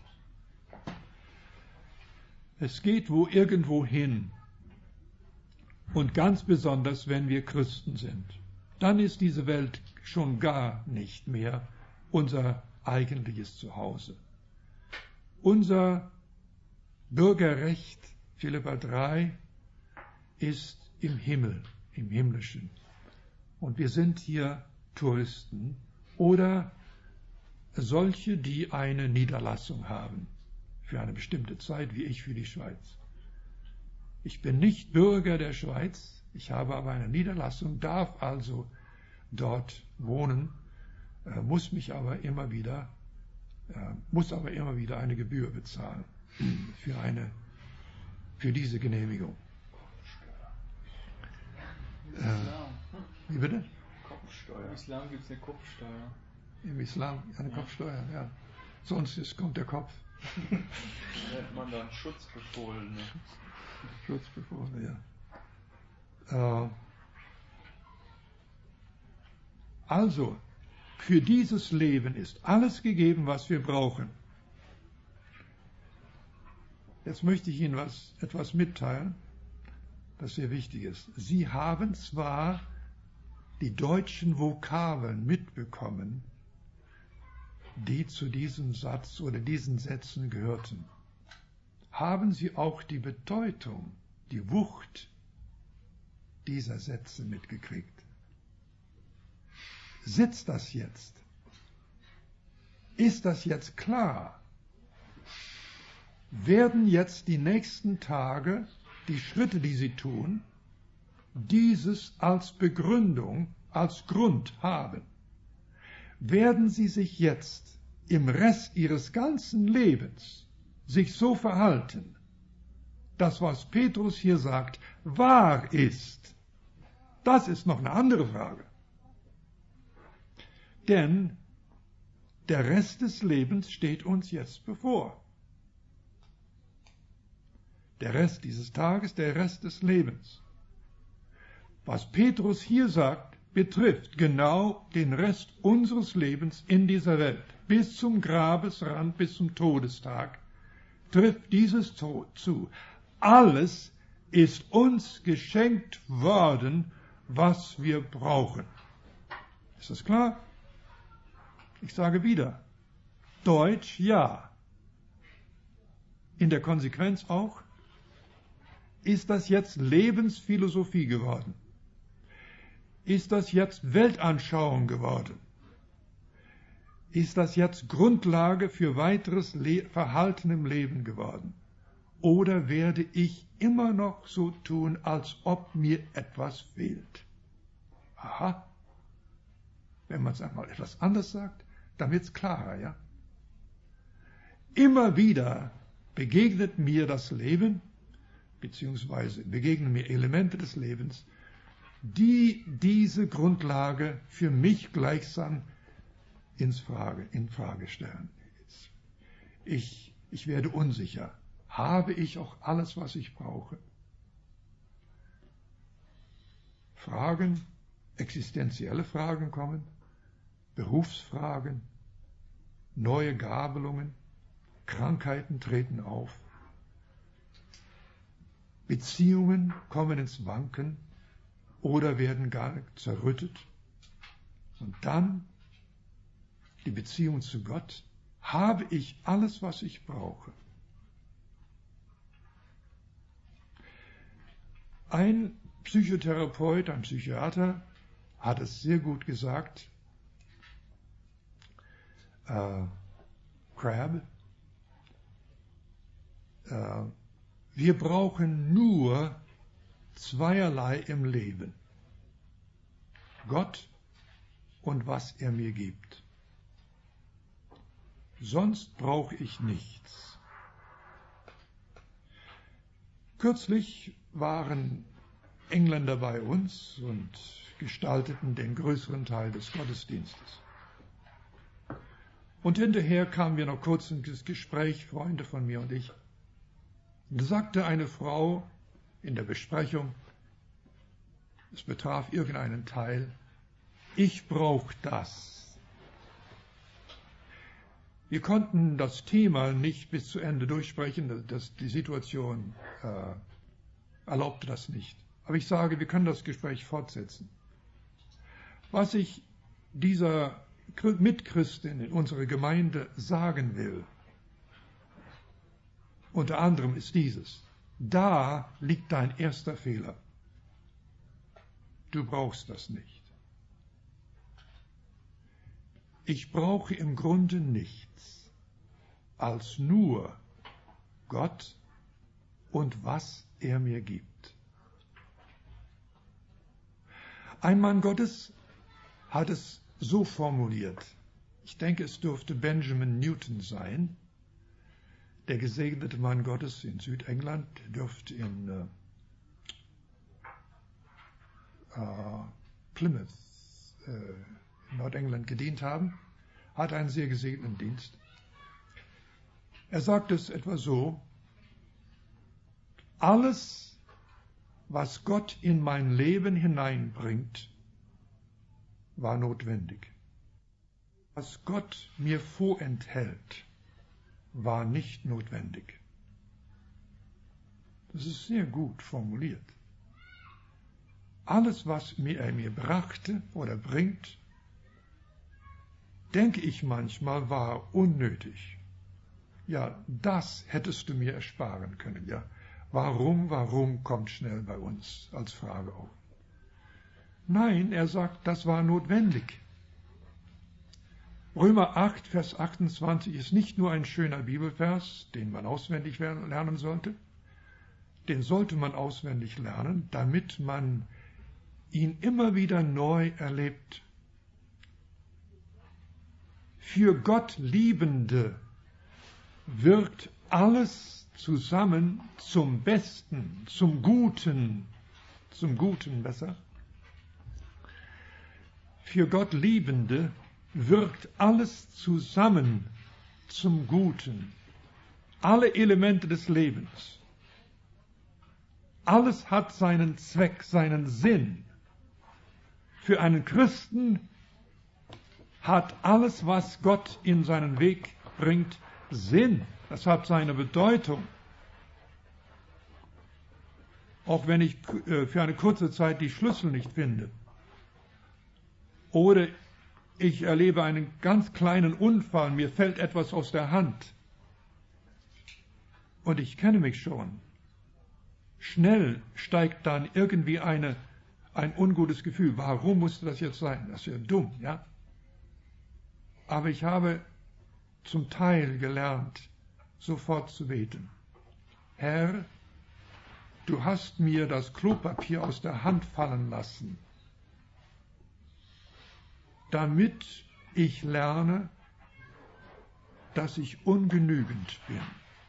Es geht irgendwo hin. Und ganz besonders, wenn wir Christen sind. Dann ist diese Welt schon gar nicht mehr unser eigentliches Zuhause. Unser Bürgerrecht, Philipper 3, ist im Himmel, im Himmlischen. Und wir sind hier Touristen oder solche, die eine Niederlassung haben für eine bestimmte Zeit, wie ich für die Schweiz. Ich bin nicht Bürger der Schweiz, ich habe aber eine Niederlassung, darf also dort wohnen, muss aber immer wieder eine Gebühr bezahlen für diese Genehmigung. Wie bitte? Kopfsteuer. Im Islam gibt es eine Kopfsteuer. Im Islam eine Kopfsteuer, ja. Sonst kommt der Kopf. Nennt man dann Schutzbefohlene. Schutzbefohlene, ja. Also, für dieses Leben ist alles gegeben, was wir brauchen. Jetzt möchte ich Ihnen etwas mitteilen, das sehr wichtig ist. Sie haben zwar die deutschen Vokabeln mitbekommen, die zu diesem Satz oder diesen Sätzen gehörten. Haben Sie auch die Bedeutung, die Wucht dieser Sätze mitgekriegt? Sitzt das jetzt? Ist das jetzt klar? Werden jetzt die nächsten Tage, die Schritte, die Sie tun, dieses als Begründung, als Grund haben? Werden Sie sich jetzt im Rest Ihres ganzen Lebens sich so verhalten, dass was Petrus hier sagt, wahr ist? Das ist noch eine andere Frage. Denn der Rest des Lebens steht uns jetzt bevor. Der Rest dieses Tages, der Rest des Lebens. Was Petrus hier sagt, betrifft genau den Rest unseres Lebens in dieser Welt. Bis zum Grabesrand, bis zum Todestag trifft dieses zu. Alles ist uns geschenkt worden, was wir brauchen. Ist das klar? Ich sage wieder, Deutsch ja. In der Konsequenz auch, ist das jetzt Lebensphilosophie geworden? Ist das jetzt Weltanschauung geworden? Ist das jetzt Grundlage für weiteres Verhalten im Leben geworden? Oder werde ich immer noch so tun, als ob mir etwas fehlt? Aha. Wenn man es einmal etwas anders sagt, dann wird es klarer, ja? Immer wieder begegnet mir das Leben, beziehungsweise begegnen mir Elemente des Lebens, die diese Grundlage für mich gleichsam in Frage stellen. Ich werde unsicher. Habe ich auch alles, was ich brauche? Fragen, existenzielle Fragen kommen, Berufsfragen, neue Gabelungen, Krankheiten treten auf, Beziehungen kommen ins Wanken oder werden gar zerrüttet. Und dann die Beziehung zu Gott. Habe ich alles, was ich brauche? Ein Psychotherapeut, ein Psychiater hat es sehr gut gesagt, Crabb, wir brauchen nur zweierlei im Leben. Gott und was er mir gibt. Sonst brauche ich nichts. Kürzlich waren Engländer bei uns und gestalteten den größeren Teil des Gottesdienstes. Und hinterher kamen wir noch kurz ins Gespräch, Freunde von mir und ich. Da sagte eine Frau in der Besprechung, es betraf irgendeinen Teil, ich brauche das. Wir konnten das Thema nicht bis zu Ende durchsprechen, die Situation erlaubte das nicht. Aber ich sage, wir können das Gespräch fortsetzen. Was ich dieser Mitchristin in unserer Gemeinde sagen will, unter anderem ist dieses: Da liegt dein erster Fehler. Du brauchst das nicht. Ich brauche im Grunde nichts als nur Gott und was er mir gibt. Ein Mann Gottes hat es so formuliert. Ich denke, es dürfte Benjamin Newton sein. Der gesegnete Mann Gottes in Südengland, dürfte in Plymouth, in Nordengland gedient haben, hat einen sehr gesegneten Dienst. Er sagt es etwa so: Alles, was Gott in mein Leben hineinbringt, war notwendig. Was Gott mir vorenthält, war nicht notwendig. Das ist sehr gut formuliert. Alles, was er mir brachte oder bringt, denke ich manchmal, war unnötig. Ja, das hättest du mir ersparen können. Ja, warum kommt schnell bei uns als Frage auf. Nein, er sagt, das war notwendig. Römer 8, Vers 28 ist nicht nur ein schöner Bibelvers, den man auswendig lernen sollte. Den sollte man auswendig lernen, damit man ihn immer wieder neu erlebt. Für Gott Liebende wirkt alles zusammen zum Besten, zum Guten besser. Für Gott Liebende wirkt alles zusammen zum Guten. Alle Elemente des Lebens. Alles hat seinen Zweck, seinen Sinn. Für einen Christen hat alles, was Gott in seinen Weg bringt, Sinn. Das hat seine Bedeutung. Auch wenn ich für eine kurze Zeit die Schlüssel nicht finde. Oder ich erlebe einen ganz kleinen Unfall, mir fällt etwas aus der Hand. Und ich kenne mich schon. Schnell steigt dann irgendwie ein ungutes Gefühl. Warum musste das jetzt sein? Das ist ja dumm, ja? Aber ich habe zum Teil gelernt, sofort zu beten. Herr, du hast mir das Klopapier aus der Hand fallen lassen, damit ich lerne, dass ich ungenügend bin.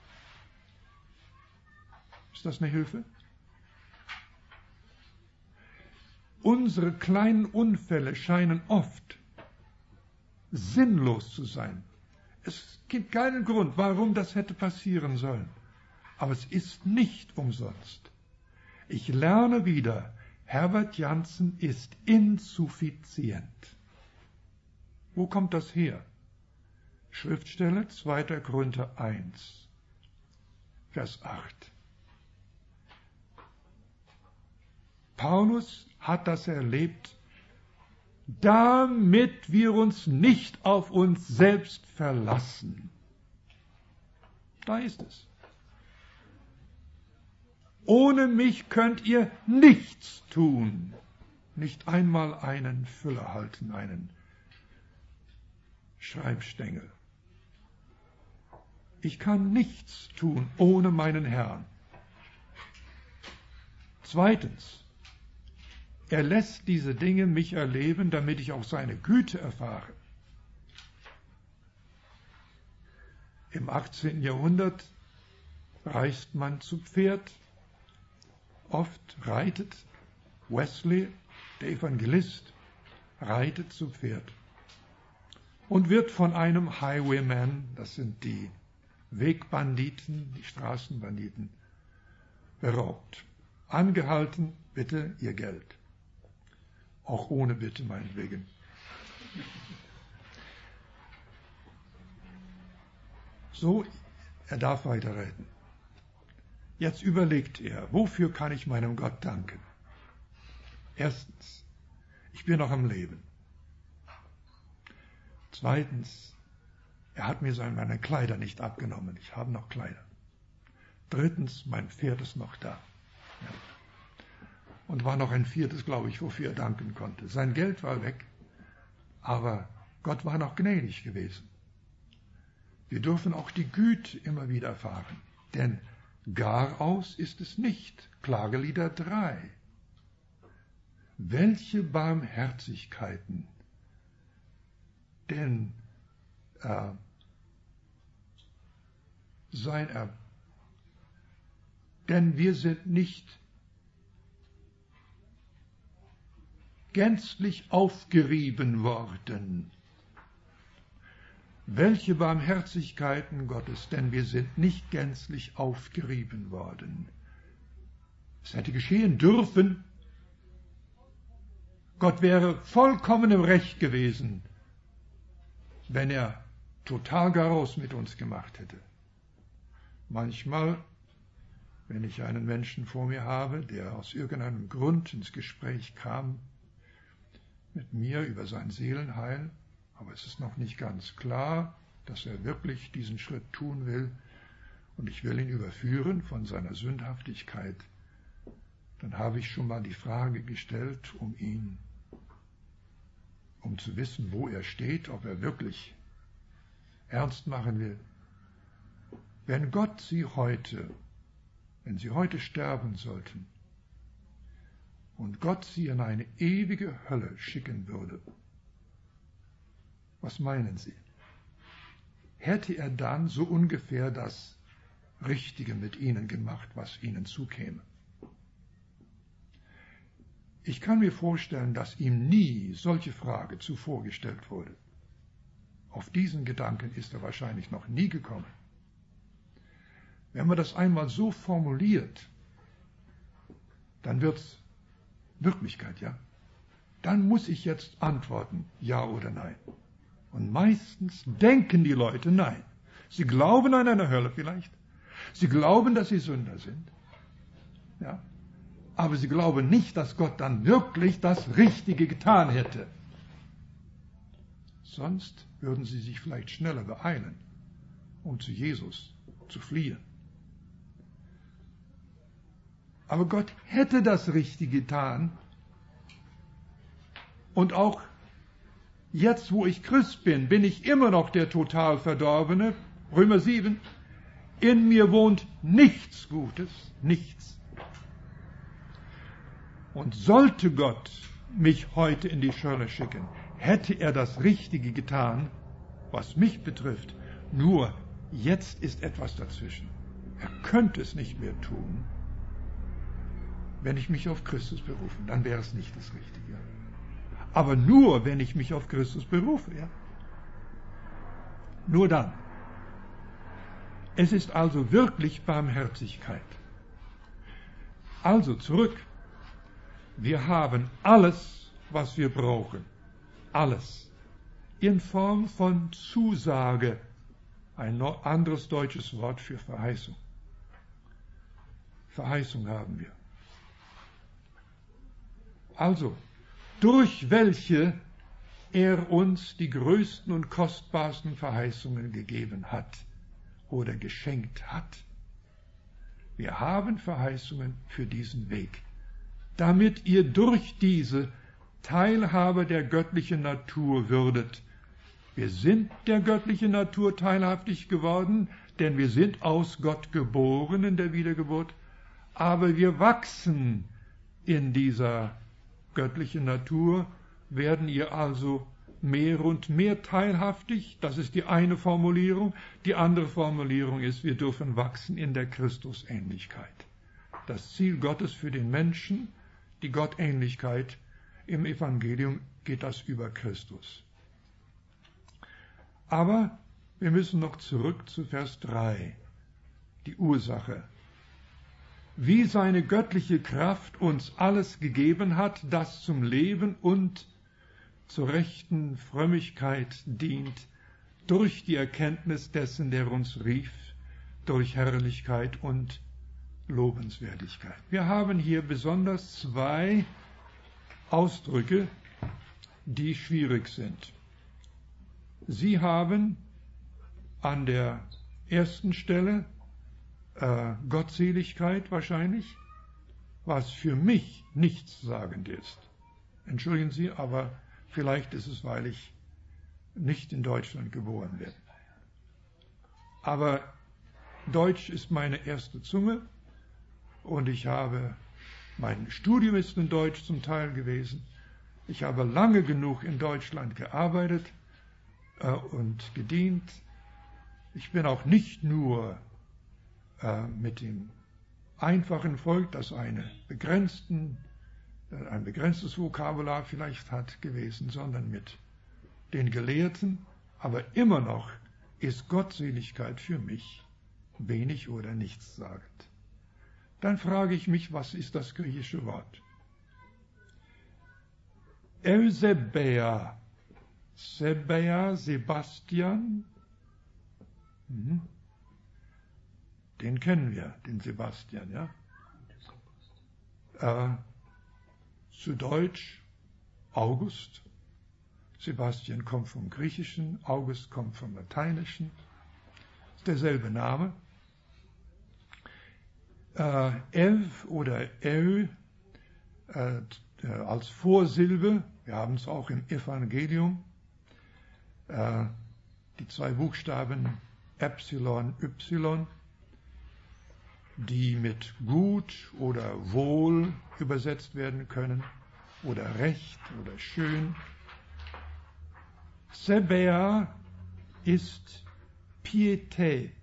Ist das eine Hilfe? Unsere kleinen Unfälle scheinen oft sinnlos zu sein. Es gibt keinen Grund, warum das hätte passieren sollen. Aber es ist nicht umsonst. Ich lerne wieder, Herbert Janssen ist insuffizient. Wo kommt das her? Schriftstelle 2. Korinther 1, Vers 8. Paulus hat das erlebt, damit wir uns nicht auf uns selbst verlassen. Da ist es. Ohne mich könnt ihr nichts tun. Nicht einmal einen Füller halten, einen Schreibstängel. Ich kann nichts tun ohne meinen Herrn. Zweitens, er lässt diese Dinge mich erleben, damit ich auch seine Güte erfahre. Im 18. Jahrhundert reist man zu Pferd. Oft reitet Wesley, der Evangelist, reitet zu Pferd und wird von einem Highwayman, das sind die Wegbanditen, die Straßenbanditen, beraubt. Angehalten, bitte Ihr Geld. Auch ohne Bitte meinetwegen. So, er darf weiterreden. Jetzt überlegt er, wofür kann ich meinem Gott danken? Erstens, ich bin noch am Leben. Zweitens, er hat mir meine Kleider nicht abgenommen. Ich habe noch Kleider. Drittens, mein Pferd ist noch da. Ja. Und war noch ein viertes, glaube ich, wofür er danken konnte. Sein Geld war weg, aber Gott war noch gnädig gewesen. Wir dürfen auch die Güte immer wieder erfahren, denn garaus ist es nicht. Klagelieder 3. Welche Barmherzigkeiten, denn denn wir sind nicht gänzlich aufgerieben worden. Welche Barmherzigkeiten Gottes, denn wir sind nicht gänzlich aufgerieben worden. Es hätte geschehen dürfen. Gott wäre vollkommen im Recht gewesen, wenn er total Garaus mit uns gemacht hätte. Manchmal, wenn ich einen Menschen vor mir habe, der aus irgendeinem Grund ins Gespräch kam mit mir über sein Seelenheil, aber es ist noch nicht ganz klar, dass er wirklich diesen Schritt tun will, und ich will ihn überführen von seiner Sündhaftigkeit, dann habe ich schon mal die Frage gestellt, um zu wissen, wo er steht, ob er wirklich ernst machen will. Wenn Gott Sie heute, wenn Sie heute sterben sollten und Gott Sie in eine ewige Hölle schicken würde, was meinen Sie? Hätte er dann so ungefähr das Richtige mit Ihnen gemacht, was Ihnen zukäme? Ich kann mir vorstellen, dass ihm nie solche Frage zuvor gestellt wurde. Auf diesen Gedanken ist er wahrscheinlich noch nie gekommen. Wenn man das einmal so formuliert, dann wird es Wirklichkeit, ja? Dann muss ich jetzt antworten, ja oder nein. Und meistens denken die Leute nein. Sie glauben an eine Hölle vielleicht. Sie glauben, dass sie Sünder sind. Ja? Aber sie glauben nicht, dass Gott dann wirklich das Richtige getan hätte. Sonst würden sie sich vielleicht schneller beeilen, um zu Jesus zu fliehen. Aber Gott hätte das Richtige getan. Und auch jetzt, wo ich Christ bin, bin ich immer noch der total Verdorbene. Römer 7. In mir wohnt nichts Gutes, nichts. Und sollte Gott mich heute in die Hölle schicken, hätte er das Richtige getan, was mich betrifft. Nur, jetzt ist etwas dazwischen. Er könnte es nicht mehr tun, wenn ich mich auf Christus berufe. Dann wäre es nicht das Richtige. Aber nur, wenn ich mich auf Christus berufe. Ja? Nur dann. Es ist also wirklich Barmherzigkeit. Also zurück. Wir haben alles, was wir brauchen. Alles. In Form von Zusage. Ein anderes deutsches Wort für Verheißung. Verheißung haben wir. Also, durch welche er uns die größten und kostbarsten Verheißungen gegeben hat oder geschenkt hat. Wir haben Verheißungen für diesen Weg, damit ihr durch diese Teilhabe der göttlichen Natur würdet. Wir sind der göttlichen Natur teilhaftig geworden, denn wir sind aus Gott geboren in der Wiedergeburt, aber wir wachsen in dieser göttlichen Natur, werden ihr also mehr und mehr teilhaftig. Das ist die eine Formulierung. Die andere Formulierung ist, wir dürfen wachsen in der Christusähnlichkeit. Das Ziel Gottes für den Menschen, die Gottähnlichkeit, im Evangelium geht das über Christus. Aber wir müssen noch zurück zu Vers 3, die Ursache. wie seine göttliche Kraft uns alles gegeben hat, das zum Leben und zur rechten Frömmigkeit dient, durch die Erkenntnis dessen, der uns rief, durch Herrlichkeit und Lobenswertigkeit. Wir haben hier besonders zwei Ausdrücke, die schwierig sind. Sie haben an der ersten Stelle Gottseligkeit wahrscheinlich, was für mich nichtssagend ist. Entschuldigen Sie, aber vielleicht ist es, weil ich nicht in Deutschland geboren bin. Aber Deutsch ist meine erste Zunge und mein Studium ist in Deutsch zum Teil gewesen. Ich habe lange genug in Deutschland gearbeitet und gedient. Ich bin auch nicht nur mit dem einfachen Volk, das ein begrenztes Vokabular vielleicht hat, gewesen, sondern mit den Gelehrten. Aber immer noch ist Gottseligkeit für mich wenig oder nichtssagend. Dann frage ich mich, was ist das griechische Wort? Eusebia, Sebastian, den kennen wir, den Sebastian, ja? Zu Deutsch August. Sebastian kommt vom Griechischen, August kommt vom Lateinischen. Ist derselbe Name. Ev oder Eu als Vorsilbe, wir haben es auch im Evangelium, die zwei Buchstaben Epsilon, Y, die mit gut oder wohl übersetzt werden können, oder recht oder schön. Sebea ist Pietät.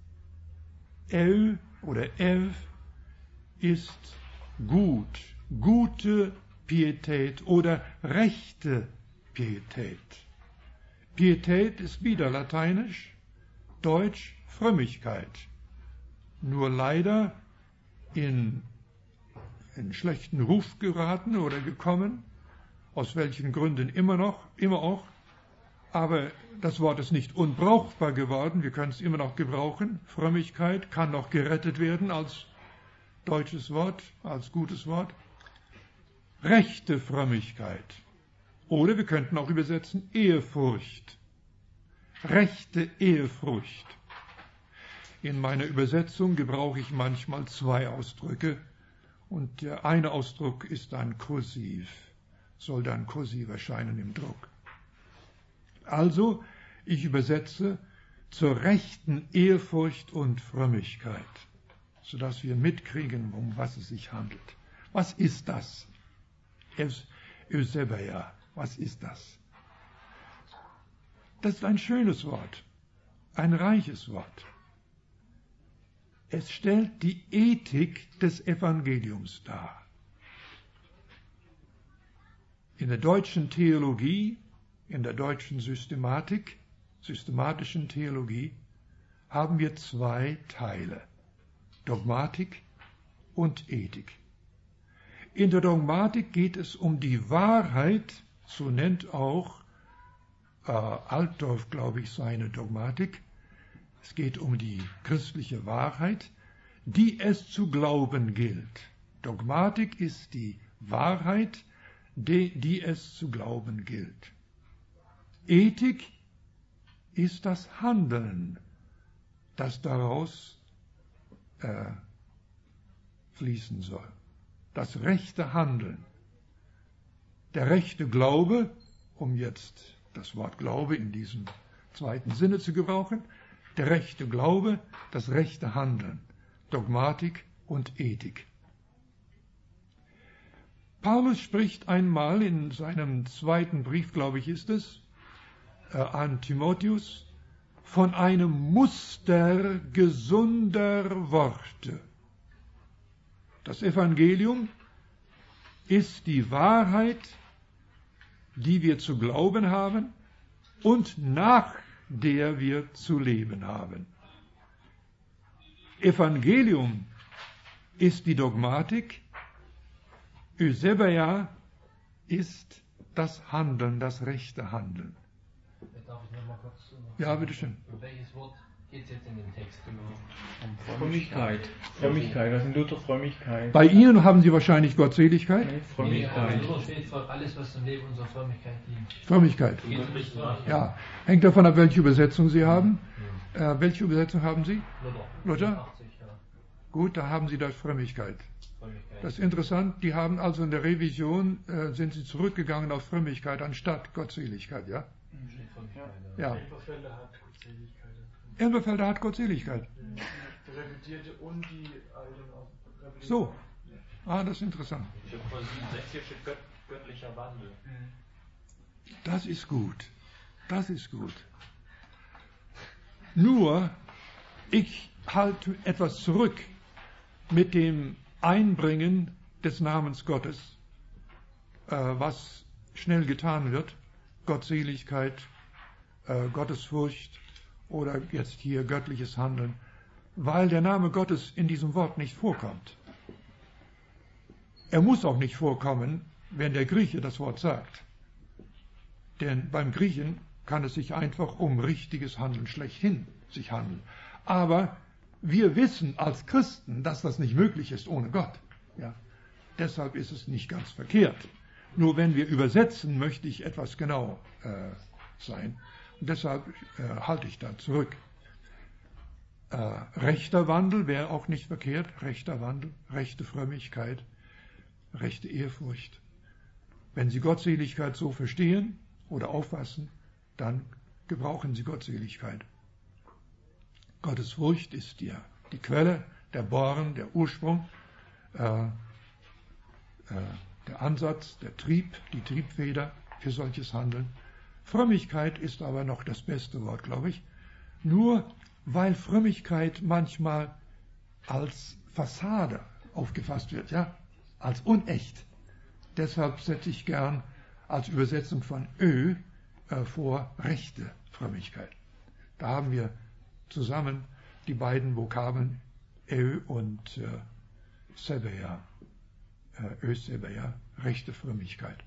El oder Ev ist gut, gute Pietät oder rechte Pietät. Pietät ist wieder lateinisch, Deutsch Frömmigkeit. Nur leider in schlechten Ruf geraten oder gekommen, aus welchen Gründen immer auch. Aber das Wort ist nicht unbrauchbar geworden, wir können es immer noch gebrauchen. Frömmigkeit kann noch gerettet werden als deutsches Wort, als gutes Wort. Rechte Frömmigkeit. Oder wir könnten auch übersetzen Ehrfurcht. Rechte Ehrfurcht. In meiner Übersetzung gebrauche ich manchmal zwei Ausdrücke und der eine Ausdruck ist dann kursiv, soll dann kursiv erscheinen im Druck. Also, ich übersetze zur rechten Ehrfurcht und Frömmigkeit, sodass wir mitkriegen, um was es sich handelt. Was ist das? Eusebia, was ist das? Das ist ein schönes Wort, ein reiches Wort. Es stellt die Ethik des Evangeliums dar. In der deutschen Theologie, in der deutschen systematischen Theologie, haben wir zwei Teile, Dogmatik und Ethik. In der Dogmatik geht es um die Wahrheit, so nennt auch Altdorf, glaube ich, seine Dogmatik. Es geht um die christliche Wahrheit, die es zu glauben gilt. Dogmatik ist die Wahrheit, die es zu glauben gilt. Ethik ist das Handeln, das daraus fließen soll. Das rechte Handeln. Der rechte Glaube, um jetzt das Wort Glaube in diesem zweiten Sinne zu gebrauchen, der rechte Glaube, das rechte Handeln, Dogmatik und Ethik. Paulus spricht einmal in seinem zweiten Brief, glaube ich, ist es, an Timotheus, von einem Muster gesunder Worte. Das Evangelium ist die Wahrheit, die wir zu glauben haben und nach der wir zu leben haben. Evangelium ist die Dogmatik, Eusebeia ist das Handeln, das rechte Handeln. Darf ich noch mal kurz? Ja, bitteschön. Um welches Wort geht es jetzt in den Text genau? Um Frömmigkeit. Frömmigkeit, was in Luther Frömmigkeit? Bei Ihnen haben Sie wahrscheinlich Gottseligkeit. Nee, Nee, Frömmigkeit. Luther steht für alles, was zum Leben unserer Frömmigkeit dient. Frömmigkeit. Ja, hängt davon ab, welche Übersetzung Sie haben. Welche Übersetzung haben Sie? Luther? 80, ja. Gut, da haben Sie das Frömmigkeit. Frömmigkeit. Das ist interessant, die haben also in der Revision, sind sie zurückgegangen auf Frömmigkeit anstatt Gottseligkeit, ja? Steht Frömmigkeit, Ja. Elberfelder hat Gottseligkeit. Elberfelder hat Gottseligkeit. Der revidierte und die alten auch. So. Ah, das ist interessant. Für 67 steht göttlicher Wandel. Das ist gut. Das ist gut. Nur, ich halte etwas zurück mit dem Einbringen des Namens Gottes, was schnell getan wird, Gottseligkeit, Gottesfurcht oder jetzt hier göttliches Handeln, weil der Name Gottes in diesem Wort nicht vorkommt. Er muss auch nicht vorkommen, wenn der Grieche das Wort sagt. Denn beim Griechen kann es sich einfach um richtiges Handeln schlechthin sich handeln. Aber wir wissen als Christen, dass das nicht möglich ist ohne Gott. Ja. Deshalb ist es nicht ganz verkehrt. Nur wenn wir übersetzen, möchte ich etwas genau sein. Und deshalb halte ich da zurück. Rechter Wandel wäre auch nicht verkehrt. Rechter Wandel, rechte Frömmigkeit, rechte Ehrfurcht. Wenn Sie Gottseligkeit so verstehen oder auffassen, dann gebrauchen Sie Gottseligkeit. Gottesfurcht ist die Quelle, der Born, der Ursprung, der Ansatz, der Trieb, die Triebfeder für solches Handeln. Frömmigkeit ist aber noch das beste Wort, glaube ich. Nur weil Frömmigkeit manchmal als Fassade aufgefasst wird, ja, als unecht. Deshalb setze ich gern als Übersetzung von vor rechte Frömmigkeit. Da haben wir zusammen die beiden Vokabeln und Sebeia, Sebeia, rechte Frömmigkeit.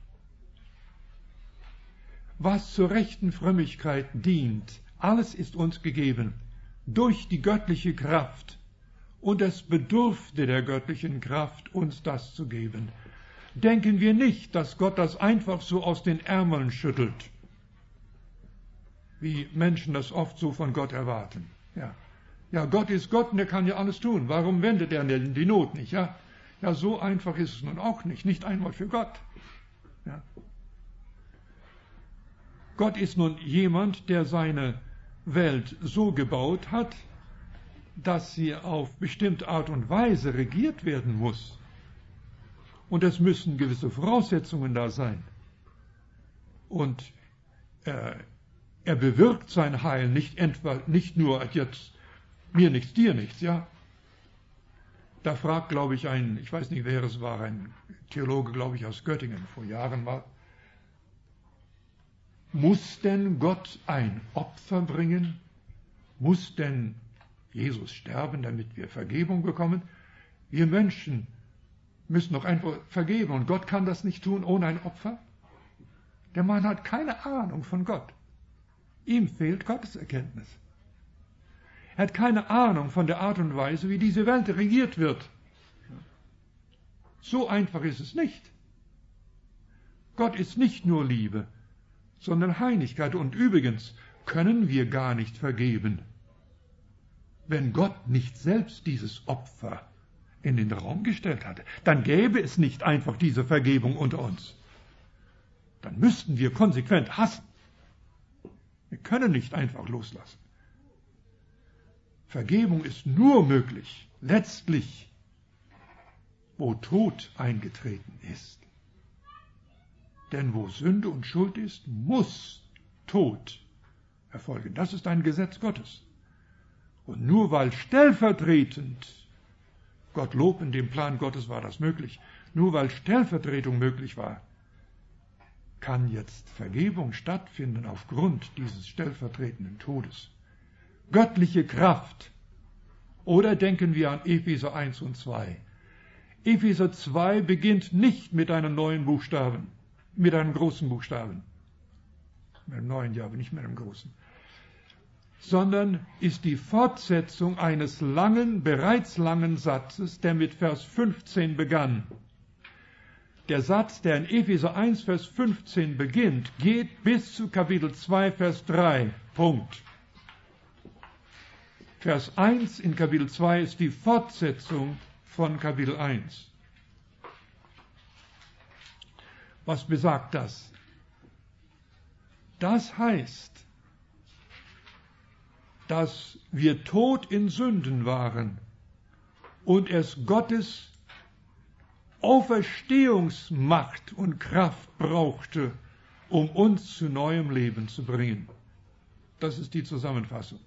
Was zur rechten Frömmigkeit dient, alles ist uns gegeben durch die göttliche Kraft, und es bedurfte der göttlichen Kraft, uns das zu geben. Denken wir nicht, dass Gott das einfach so aus den Ärmeln schüttelt, wie Menschen das oft so von Gott erwarten. Ja, Gott ist Gott und er kann ja alles tun. Warum wendet er denn die Not nicht? Ja, so einfach ist es nun auch nicht einmal für Gott. Ja. Gott ist nun jemand, der seine Welt so gebaut hat, dass sie auf bestimmte Art und Weise regiert werden muss. Und es müssen gewisse Voraussetzungen da sein. Und er bewirkt sein Heil nicht nur jetzt mir nichts, dir nichts, ja. Da fragt, glaube ich, ich weiß nicht, wer es war, ein Theologe, glaube ich, aus Göttingen, vor Jahren mal, muss denn Gott ein Opfer bringen? Muss denn Jesus sterben, damit wir Vergebung bekommen? Wir Menschen müssen doch einfach vergeben und Gott kann das nicht tun ohne ein Opfer? Der Mann hat keine Ahnung von Gott. Ihm fehlt Gotteserkenntnis. Er hat keine Ahnung von der Art und Weise, wie diese Welt regiert wird. So einfach ist es nicht. Gott ist nicht nur Liebe, sondern Heiligkeit. Und übrigens können wir gar nicht vergeben, wenn Gott nicht selbst dieses Opfer in den Raum gestellt hatte. Dann gäbe es nicht einfach diese Vergebung unter uns. Dann müssten wir konsequent hassen. Wir können nicht einfach loslassen. Vergebung ist nur möglich, letztlich, wo Tod eingetreten ist. Denn wo Sünde und Schuld ist, muss Tod erfolgen. Das ist ein Gesetz Gottes. Und nur weil stellvertretend, Gottlob, in dem Plan Gottes war das möglich, nur weil Stellvertretung möglich war, kann jetzt Vergebung stattfinden aufgrund dieses stellvertretenden Todes. Göttliche Kraft. Oder denken wir an Epheser 1 und 2. Epheser 2 beginnt nicht mit einem neuen Buchstaben, mit einem großen Buchstaben. Mit einem neuen, ja, aber nicht mit einem großen. Sondern ist die Fortsetzung eines bereits langen Satzes, der mit Vers 15 begann. Der Satz, der in Epheser 1, Vers 15 beginnt, geht bis zu Kapitel 2, Vers 3. Punkt. Vers 1 in Kapitel 2 ist die Fortsetzung von Kapitel 1. Was besagt das? Das heißt, dass wir tot in Sünden waren und es Gottes Auferstehungsmacht und Kraft brauchte, um uns zu neuem Leben zu bringen. Das ist die Zusammenfassung.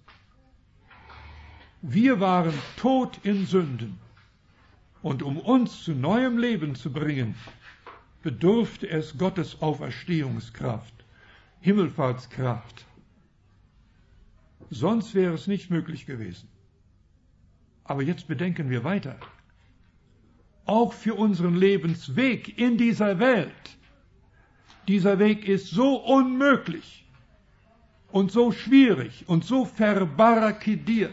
Wir waren tot in Sünden und um uns zu neuem Leben zu bringen, bedurfte es Gottes Auferstehungskraft, Himmelfahrtskraft. Sonst wäre es nicht möglich gewesen. Aber jetzt bedenken wir weiter. Auch für unseren Lebensweg in dieser Welt. Dieser Weg ist so unmöglich und so schwierig und so verbarrikadiert,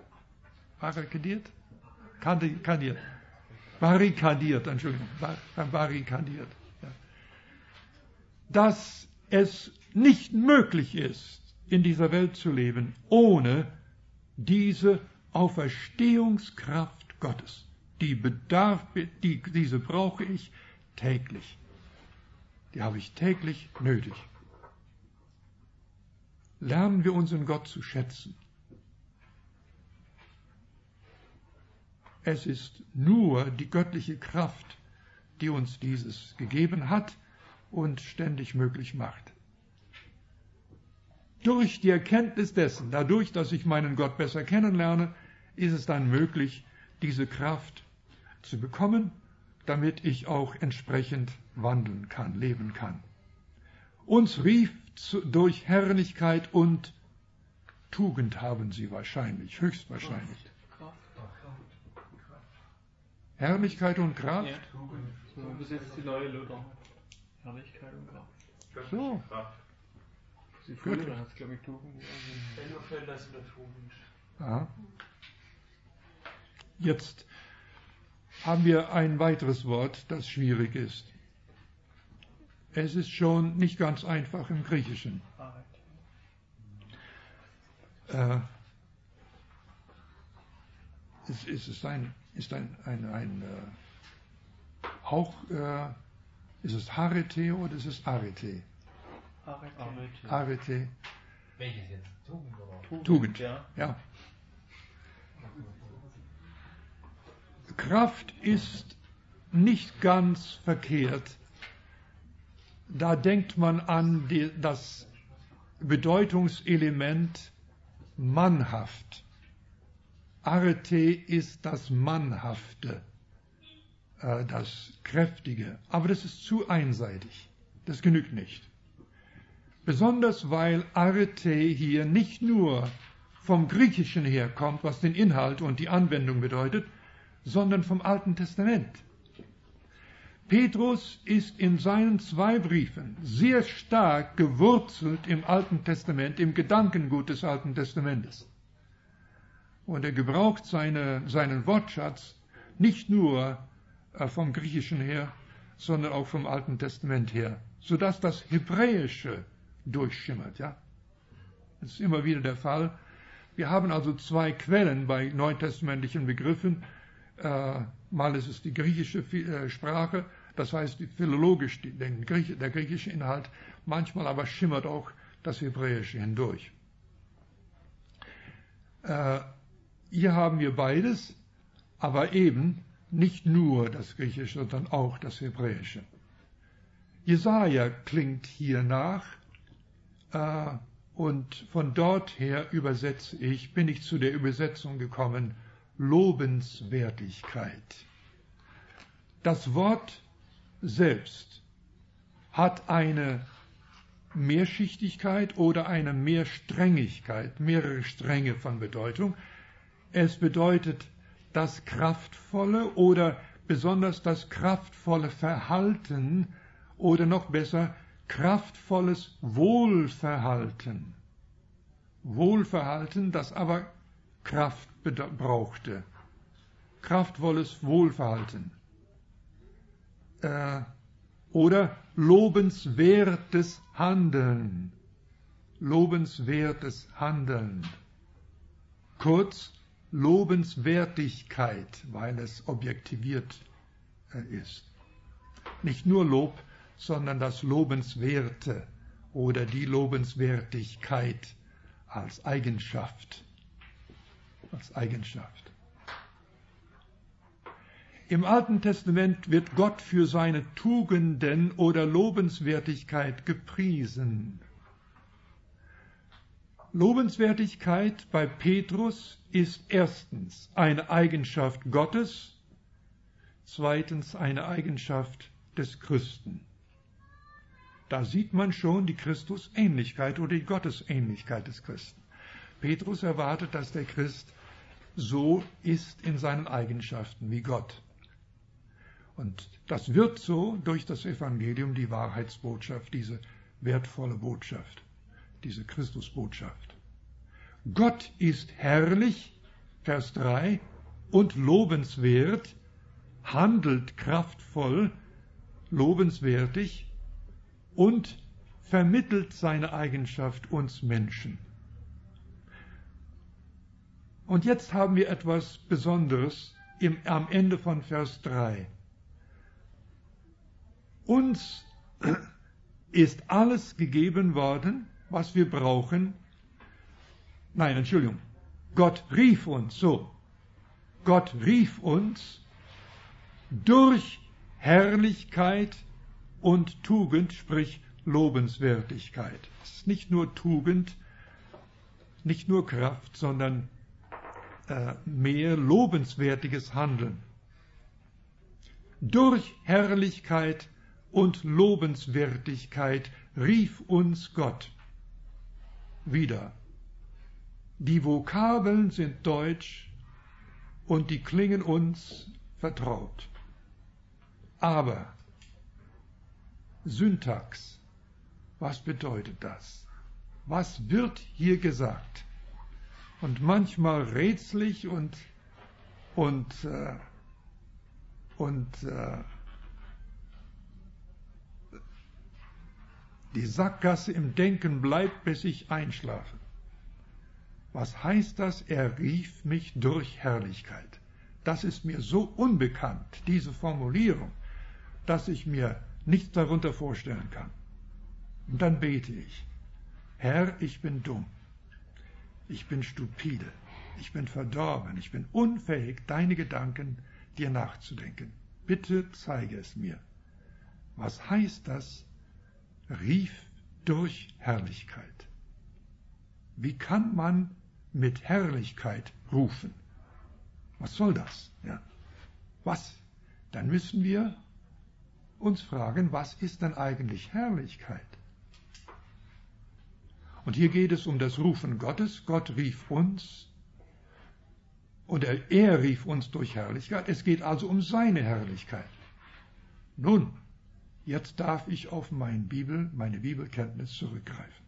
dass es nicht möglich ist, in dieser Welt zu leben, ohne diese Auferstehungskraft Gottes. Diese brauche ich täglich. Die habe ich täglich nötig. Lernen wir unseren Gott zu schätzen. Es ist nur die göttliche Kraft, die uns dieses gegeben hat und ständig möglich macht. Durch die Erkenntnis dessen, dadurch, dass ich meinen Gott besser kennenlerne, ist es dann möglich, diese Kraft zu bekommen, damit ich auch entsprechend wandeln kann, leben kann. Uns rief durch Herrlichkeit und Tugend haben sie wahrscheinlich, höchstwahrscheinlich. Herrlichkeit und Kraft? Ja, Tugend. So übersetzt die neue Luther. Herrlichkeit und Kraft. So. Sie früher hat es, glaube ich, Tugend. Elberfelder ist in der Tugend. Ja. Jetzt haben wir ein weiteres Wort, das schwierig ist. Es ist schon nicht ganz einfach im Griechischen. Ist es Harete oder ist es Arete? Arete. Welches jetzt? Tugend oder? Tugend, ja. Ja. Kraft ist nicht ganz verkehrt. Da denkt man an das Bedeutungselement mannhaft. Arete ist das Mannhafte, das Kräftige. Aber das ist zu einseitig. Das genügt nicht. Besonders weil Arete hier nicht nur vom Griechischen herkommt, was den Inhalt und die Anwendung bedeutet, sondern vom Alten Testament. Petrus ist in seinen 2 Briefen sehr stark gewurzelt im Alten Testament, im Gedankengut des Alten Testamentes. Und er gebraucht seinen Wortschatz nicht nur vom Griechischen her, sondern auch vom Alten Testament her, sodass das Hebräische durchschimmert. Ja? Das ist immer wieder der Fall. Wir haben also 2 Quellen bei neutestamentlichen Begriffen. Mal ist es die griechische Sprache, das heißt philologisch der griechische Inhalt, manchmal aber schimmert auch das Hebräische hindurch. Hier haben wir beides, aber eben nicht nur das Griechische, sondern auch das Hebräische. Jesaja klingt hier nach, und von dort her bin ich zu der Übersetzung gekommen, Lobenswertigkeit. Das Wort selbst hat eine Mehrschichtigkeit oder eine Mehrstrengigkeit, mehrere Stränge von Bedeutung. Es bedeutet das Kraftvolle oder besonders das kraftvolle Verhalten oder noch besser kraftvolles Wohlverhalten. Wohlverhalten, das aber Kraft brauchte. Kraftvolles Wohlverhalten. Oder lobenswertes Handeln. Lobenswertes Handeln. Kurz, Lobenswertigkeit, weil es objektiviert ist. Nicht nur Lob, sondern das Lobenswerte oder die Lobenswertigkeit als Eigenschaft. Als Eigenschaft. Im Alten Testament wird Gott für seine Tugenden oder Lobenswertigkeit gepriesen. Lobenswertigkeit bei Petrus ist erstens eine Eigenschaft Gottes, zweitens eine Eigenschaft des Christen. Da sieht man schon die Christusähnlichkeit oder die Gottesähnlichkeit des Christen. Petrus erwartet, dass der Christ so ist in seinen Eigenschaften wie Gott. Und das wird so durch das Evangelium, die Wahrheitsbotschaft, diese wertvolle Botschaft, diese Christusbotschaft. Gott ist herrlich, Vers 3, und lobenswert, handelt kraftvoll, lobenswertig und vermittelt seine Eigenschaft uns Menschen. Und jetzt haben wir etwas Besonderes am Ende von Vers 3. Uns ist alles gegeben worden, was wir brauchen. Nein, Entschuldigung. Gott rief uns, so. Gott rief uns durch Herrlichkeit und Tugend, sprich Lobenswertigkeit. Es ist nicht nur Tugend, nicht nur Kraft, sondern mehr lobenswertiges Handeln. Durch Herrlichkeit und Lobenswertigkeit rief uns Gott. Wieder. Die Vokabeln sind deutsch und die klingen uns vertraut. Aber Syntax, was bedeutet das? Was wird hier gesagt? Und manchmal rätselig und die Sackgasse im Denken bleibt, bis ich einschlafe. Was heißt das? Er rief mich durch Herrlichkeit. Das ist mir so unbekannt, diese Formulierung, dass ich mir nichts darunter vorstellen kann. Und dann bete ich, Herr, ich bin dumm, ich bin stupide, ich bin verdorben, ich bin unfähig, deine Gedanken dir nachzudenken. Bitte zeige es mir. Was heißt das? Rief durch Herrlichkeit. Wie kann man mit Herrlichkeit rufen? Was soll das? Ja. Was? Dann müssen wir uns fragen, was ist denn eigentlich Herrlichkeit? Und hier geht es um das Rufen Gottes. Gott rief uns und er rief uns durch Herrlichkeit. Es geht also um seine Herrlichkeit. Nun, jetzt darf ich auf meine Bibelkenntnis zurückgreifen.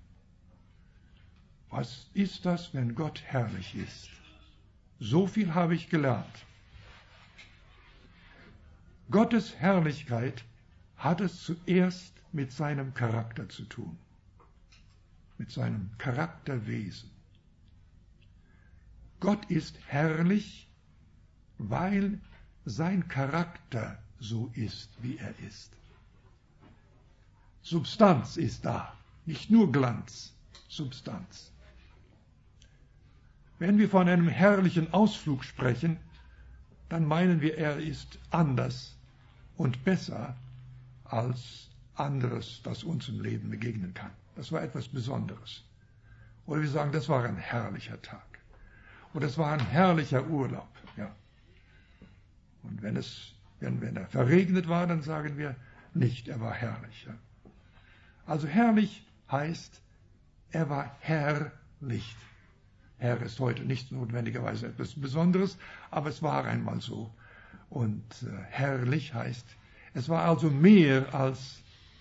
Was ist das, wenn Gott herrlich ist? So viel habe ich gelernt. Gottes Herrlichkeit hat es zuerst mit seinem Charakter zu tun, mit seinem Charakterwesen. Gott ist herrlich, weil sein Charakter so ist, wie er ist. Substanz ist da, nicht nur Glanz, Substanz. Wenn wir von einem herrlichen Ausflug sprechen, dann meinen wir, er ist anders und besser als anderes, das uns im Leben begegnen kann. Das war etwas Besonderes. Oder wir sagen, das war ein herrlicher Tag. Oder es war ein herrlicher Urlaub. Ja. Und wenn er verregnet war, dann sagen wir nicht, er war herrlich. Ja. Also herrlich heißt, er war herrlich. Herr ist heute nicht notwendigerweise etwas Besonderes, aber es war einmal so. Und herrlich heißt, es war also mehr als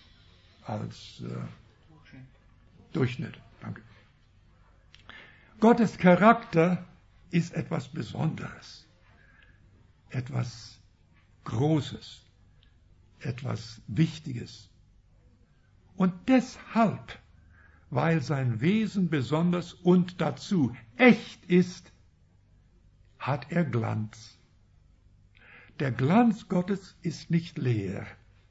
Durchschnitt. Danke. Gottes Charakter ist etwas Besonderes, etwas Großes, etwas Wichtiges. Und deshalb, weil sein Wesen besonders und dazu echt ist, hat er Glanz. Der Glanz Gottes ist nicht leer,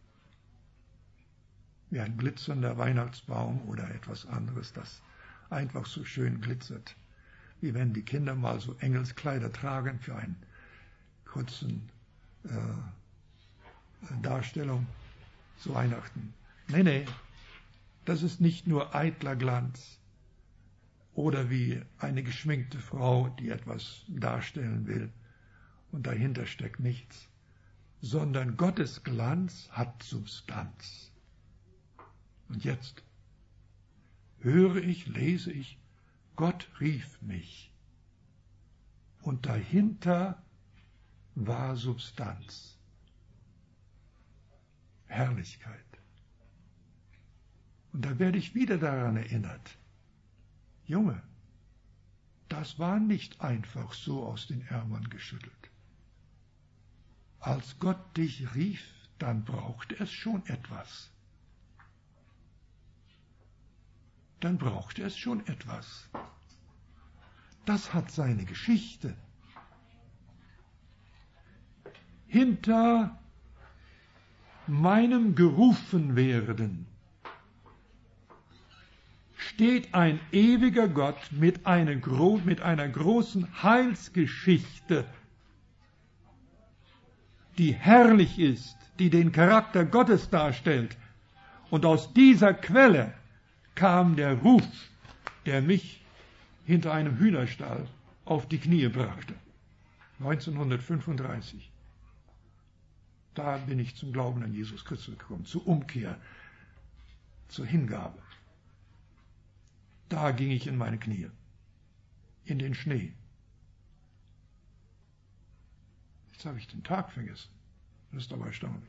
wie ein glitzernder Weihnachtsbaum oder etwas anderes, das einfach so schön glitzert, wie wenn die Kinder mal so Engelskleider tragen für eine kurze Darstellung zu Weihnachten. Nee, das ist nicht nur eitler Glanz oder wie eine geschminkte Frau, die etwas darstellen will und dahinter steckt nichts, sondern Gottes Glanz hat Substanz. Und jetzt höre ich, lese ich, Gott rief mich. Und dahinter war Substanz, Herrlichkeit. Und da werde ich wieder daran erinnert, Junge, das war nicht einfach so aus den Ärmeln geschüttelt. Als Gott dich rief, dann brauchte es schon etwas. Dann brauchte es schon etwas. Das hat seine Geschichte. Hinter meinem Gerufenwerden steht ein ewiger Gott mit einer großen Heilsgeschichte, die herrlich ist, die den Charakter Gottes darstellt. Und aus dieser Quelle kam der Ruf, der mich hinter einem Hühnerstall auf die Knie brachte. 1935. Da bin ich zum Glauben an Jesus Christus gekommen, zur Umkehr, zur Hingabe. Da ging ich in meine Knie, in den Schnee. Jetzt habe ich den Tag vergessen. Das ist aber erstaunlich.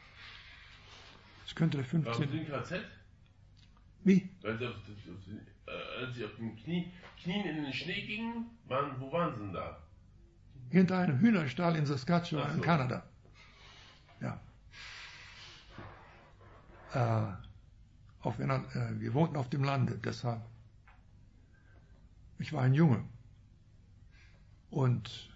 Es könnte der 15. Waren Sie in KZ? Wie? Als Sie auf den Knien in den Schnee gingen, wo waren Sie denn da? Hinter einem Hühnerstall in Saskatchewan, in Kanada. Ja. Wir wohnten auf dem Lande, deshalb. Ich war ein Junge und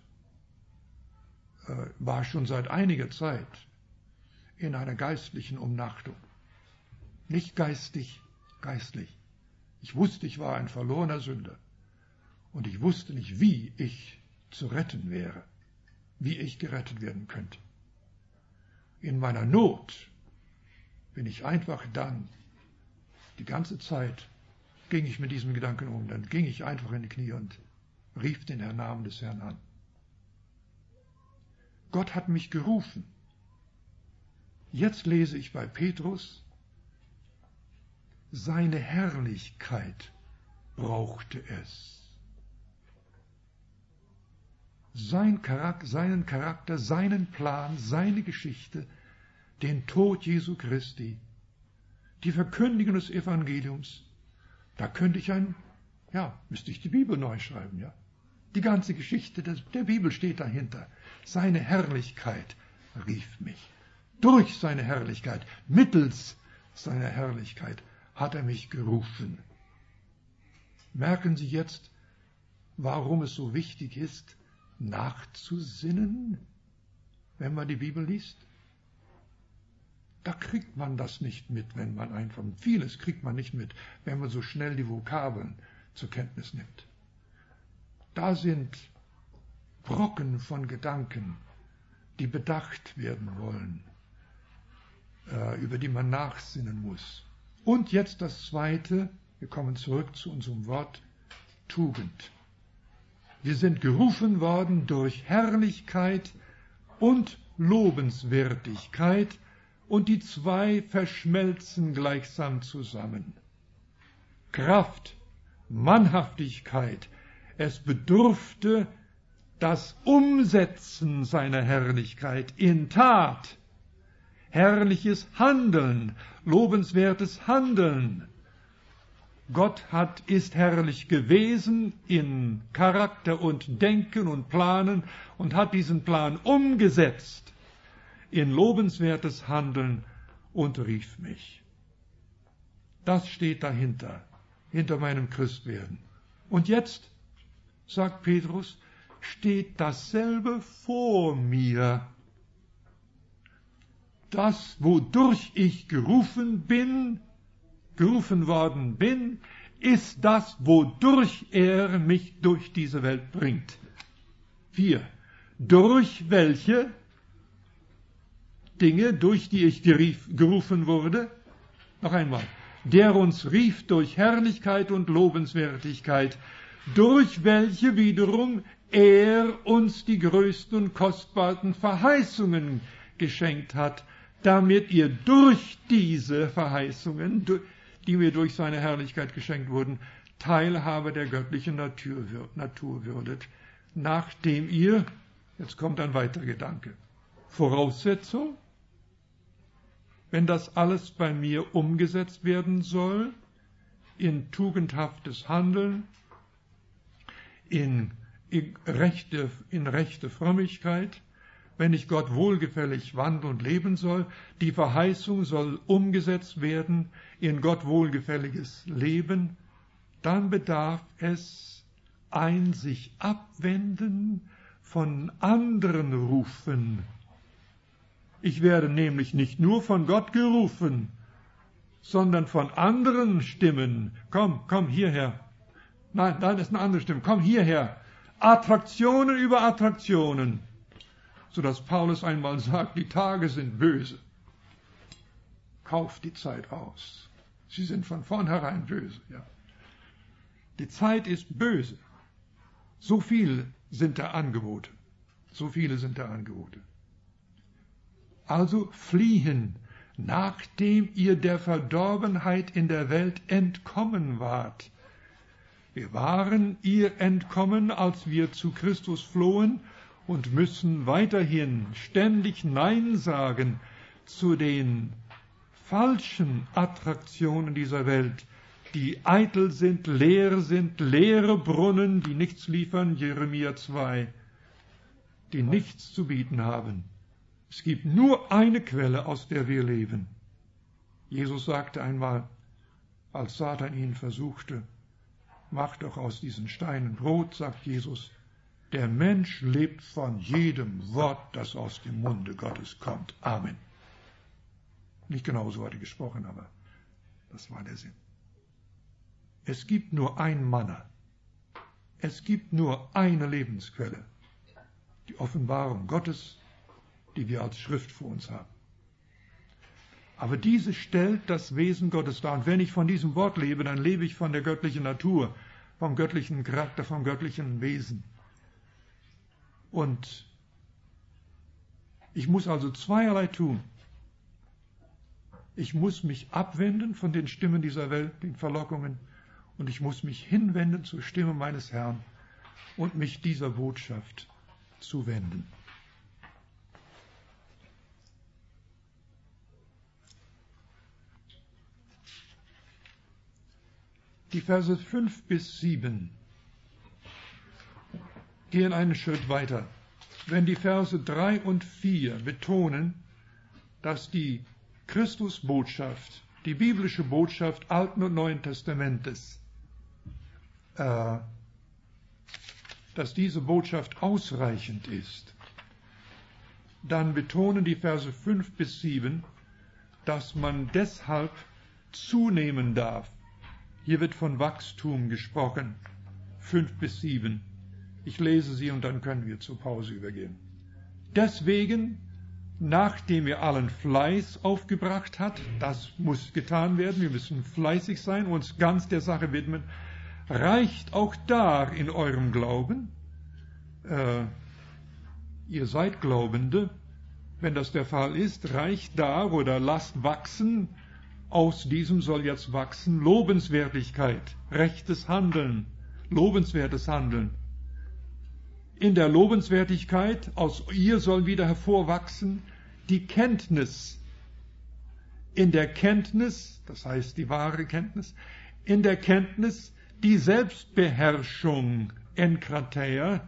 war schon seit einiger Zeit in einer geistlichen Umnachtung. Nicht geistig, geistlich. Ich wusste, ich war ein verlorener Sünder und ich wusste nicht, wie ich zu retten wäre, wie ich gerettet werden könnte. In meiner Not bin ich einfach dann, die ganze Zeit ging ich mit diesem Gedanken um, dann ging ich einfach in die Knie und rief den Namen des Herrn an. Gott hat mich gerufen. Jetzt lese ich bei Petrus, seine Herrlichkeit brauchte es. Seinen Charakter, seinen Plan, seine Geschichte, den Tod Jesu Christi, die Verkündigung des Evangeliums, da könnte ich müsste ich die Bibel neu schreiben, ja. Die ganze Geschichte der Bibel steht dahinter. Seine Herrlichkeit rief mich. Durch seine Herrlichkeit, mittels seiner Herrlichkeit hat er mich gerufen. Merken Sie jetzt, warum es so wichtig ist, nachzusinnen, wenn man die Bibel liest? Da kriegt man das nicht mit, wenn man einfach, vieles kriegt man nicht mit, wenn man so schnell die Vokabeln zur Kenntnis nimmt. Da sind Brocken von Gedanken, die bedacht werden wollen, über die man nachsinnen muss. Und jetzt das Zweite, wir kommen zurück zu unserem Wort Tugend. Wir sind gerufen worden durch Herrlichkeit und Lobenswertigkeit, und die zwei verschmelzen gleichsam zusammen. Kraft, Mannhaftigkeit, es bedurfte das Umsetzen seiner Herrlichkeit in Tat, herrliches Handeln, lobenswertes Handeln. Gott ist herrlich gewesen in Charakter und Denken und Planen und hat diesen Plan umgesetzt in lobenswertes Handeln und rief mich. Das steht dahinter, hinter meinem Christwerden. Und jetzt, sagt Petrus, steht dasselbe vor mir. Das, wodurch ich gerufen worden bin, ist das, wodurch er mich durch diese Welt bringt. 4. Durch welche Dinge, durch die ich gerufen wurde? Noch einmal. Der uns rief durch Herrlichkeit und Lobenswertigkeit, durch welche wiederum er uns die größten und kostbarsten Verheißungen geschenkt hat, damit ihr durch diese Verheißungen, die mir durch seine Herrlichkeit geschenkt wurden, Teilhabe der göttlichen Natur würdet, nachdem ihr, jetzt kommt ein weiterer Gedanke, Voraussetzung, wenn das alles bei mir umgesetzt werden soll, in tugendhaftes Handeln, in rechte Frömmigkeit, wenn ich Gott wohlgefällig wandeln und leben soll, die Verheißung soll umgesetzt werden in Gott wohlgefälliges Leben, dann bedarf es ein sich abwenden von anderen Rufen. Ich werde nämlich nicht nur von Gott gerufen, sondern von anderen Stimmen. Komm hierher. Nein, das ist eine andere Stimme. Komm hierher. Attraktionen über Attraktionen. Sodass Paulus einmal sagt, die Tage sind böse. Kauft die Zeit aus. Sie sind von vornherein böse. Ja. Die Zeit ist böse. So viele sind da Angebote. Also fliehen, nachdem ihr der Verdorbenheit in der Welt entkommen wart. Wir waren ihr entkommen, als wir zu Christus flohen, und müssen weiterhin ständig Nein sagen zu den falschen Attraktionen dieser Welt, die eitel sind, leere Brunnen, die nichts liefern, Jeremia 2, die nichts zu bieten haben. Es gibt nur eine Quelle, aus der wir leben. Jesus sagte einmal, als Satan ihn versuchte, mach doch aus diesen Steinen Brot, sagt Jesus, der Mensch lebt von jedem Wort, das aus dem Munde Gottes kommt. Amen. Nicht genau so hat er gesprochen, aber das war der Sinn. Es gibt nur ein Manna. Es gibt nur eine Lebensquelle. Die Offenbarung Gottes, die wir als Schrift vor uns haben. Aber diese stellt das Wesen Gottes dar. Und wenn ich von diesem Wort lebe, dann lebe ich von der göttlichen Natur, vom göttlichen Charakter, vom göttlichen Wesen. Und ich muss also zweierlei tun. Ich muss mich abwenden von den Stimmen dieser Welt, den Verlockungen, und ich muss mich hinwenden zur Stimme meines Herrn und mich dieser Botschaft zuwenden. Die Verse 5 bis 7 gehen einen Schritt weiter. Wenn die Verse 3 und 4 betonen, dass die Christusbotschaft, die biblische Botschaft Alten und Neuen Testamentes, dass diese Botschaft ausreichend ist, dann betonen die Verse 5 bis 7, dass man deshalb zunehmen darf. Hier wird von Wachstum gesprochen. 5 bis 7. Ich lese sie und dann können wir zur Pause übergehen. Deswegen, nachdem ihr allen Fleiß aufgebracht habt, das muss getan werden, wir müssen fleißig sein, uns ganz der Sache widmen, reicht auch da in eurem Glauben. Ihr seid Glaubende, wenn das der Fall ist, reicht da oder lasst wachsen, aus diesem soll jetzt wachsen Lobenswertigkeit, rechtes Handeln, lobenswertes Handeln. in der Lobenswertigkeit, aus ihr soll wieder hervorwachsen die Kenntnis. In der Kenntnis, das heißt die wahre Kenntnis, in der Kenntnis die Selbstbeherrschung, Enkrateia,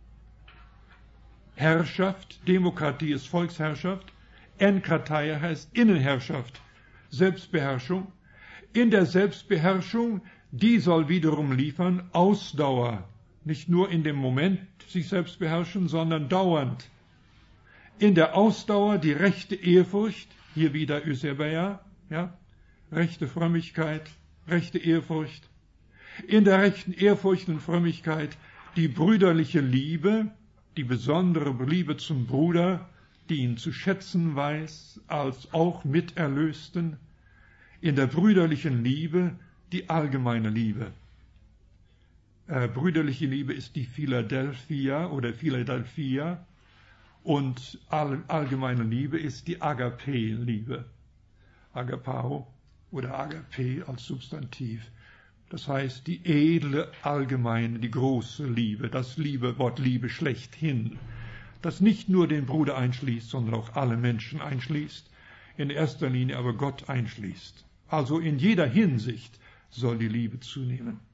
Herrschaft, Demokratie ist Volksherrschaft, Enkrateia heißt Innenherrschaft, Selbstbeherrschung. In der Selbstbeherrschung, die soll wiederum liefern Ausdauer, nicht nur in dem Moment sich selbst beherrschen, sondern dauernd. In der Ausdauer die rechte Ehrfurcht, hier wieder Eusebeia, ja, rechte Frömmigkeit, rechte Ehrfurcht. In der rechten Ehrfurcht und Frömmigkeit die brüderliche Liebe, die besondere Liebe zum Bruder, die ihn zu schätzen weiß, als auch Miterlösten. In der brüderlichen Liebe die allgemeine Liebe. Brüderliche Liebe ist die Philadelphia oder Philadelphia und allgemeine Liebe ist die Agape-Liebe. Agapao oder Agape als Substantiv. Das heißt, die edle, allgemeine, die große Liebe, das Wort Liebe schlechthin, das nicht nur den Bruder einschließt, sondern auch alle Menschen einschließt, in erster Linie aber Gott einschließt. Also in jeder Hinsicht soll die Liebe zunehmen.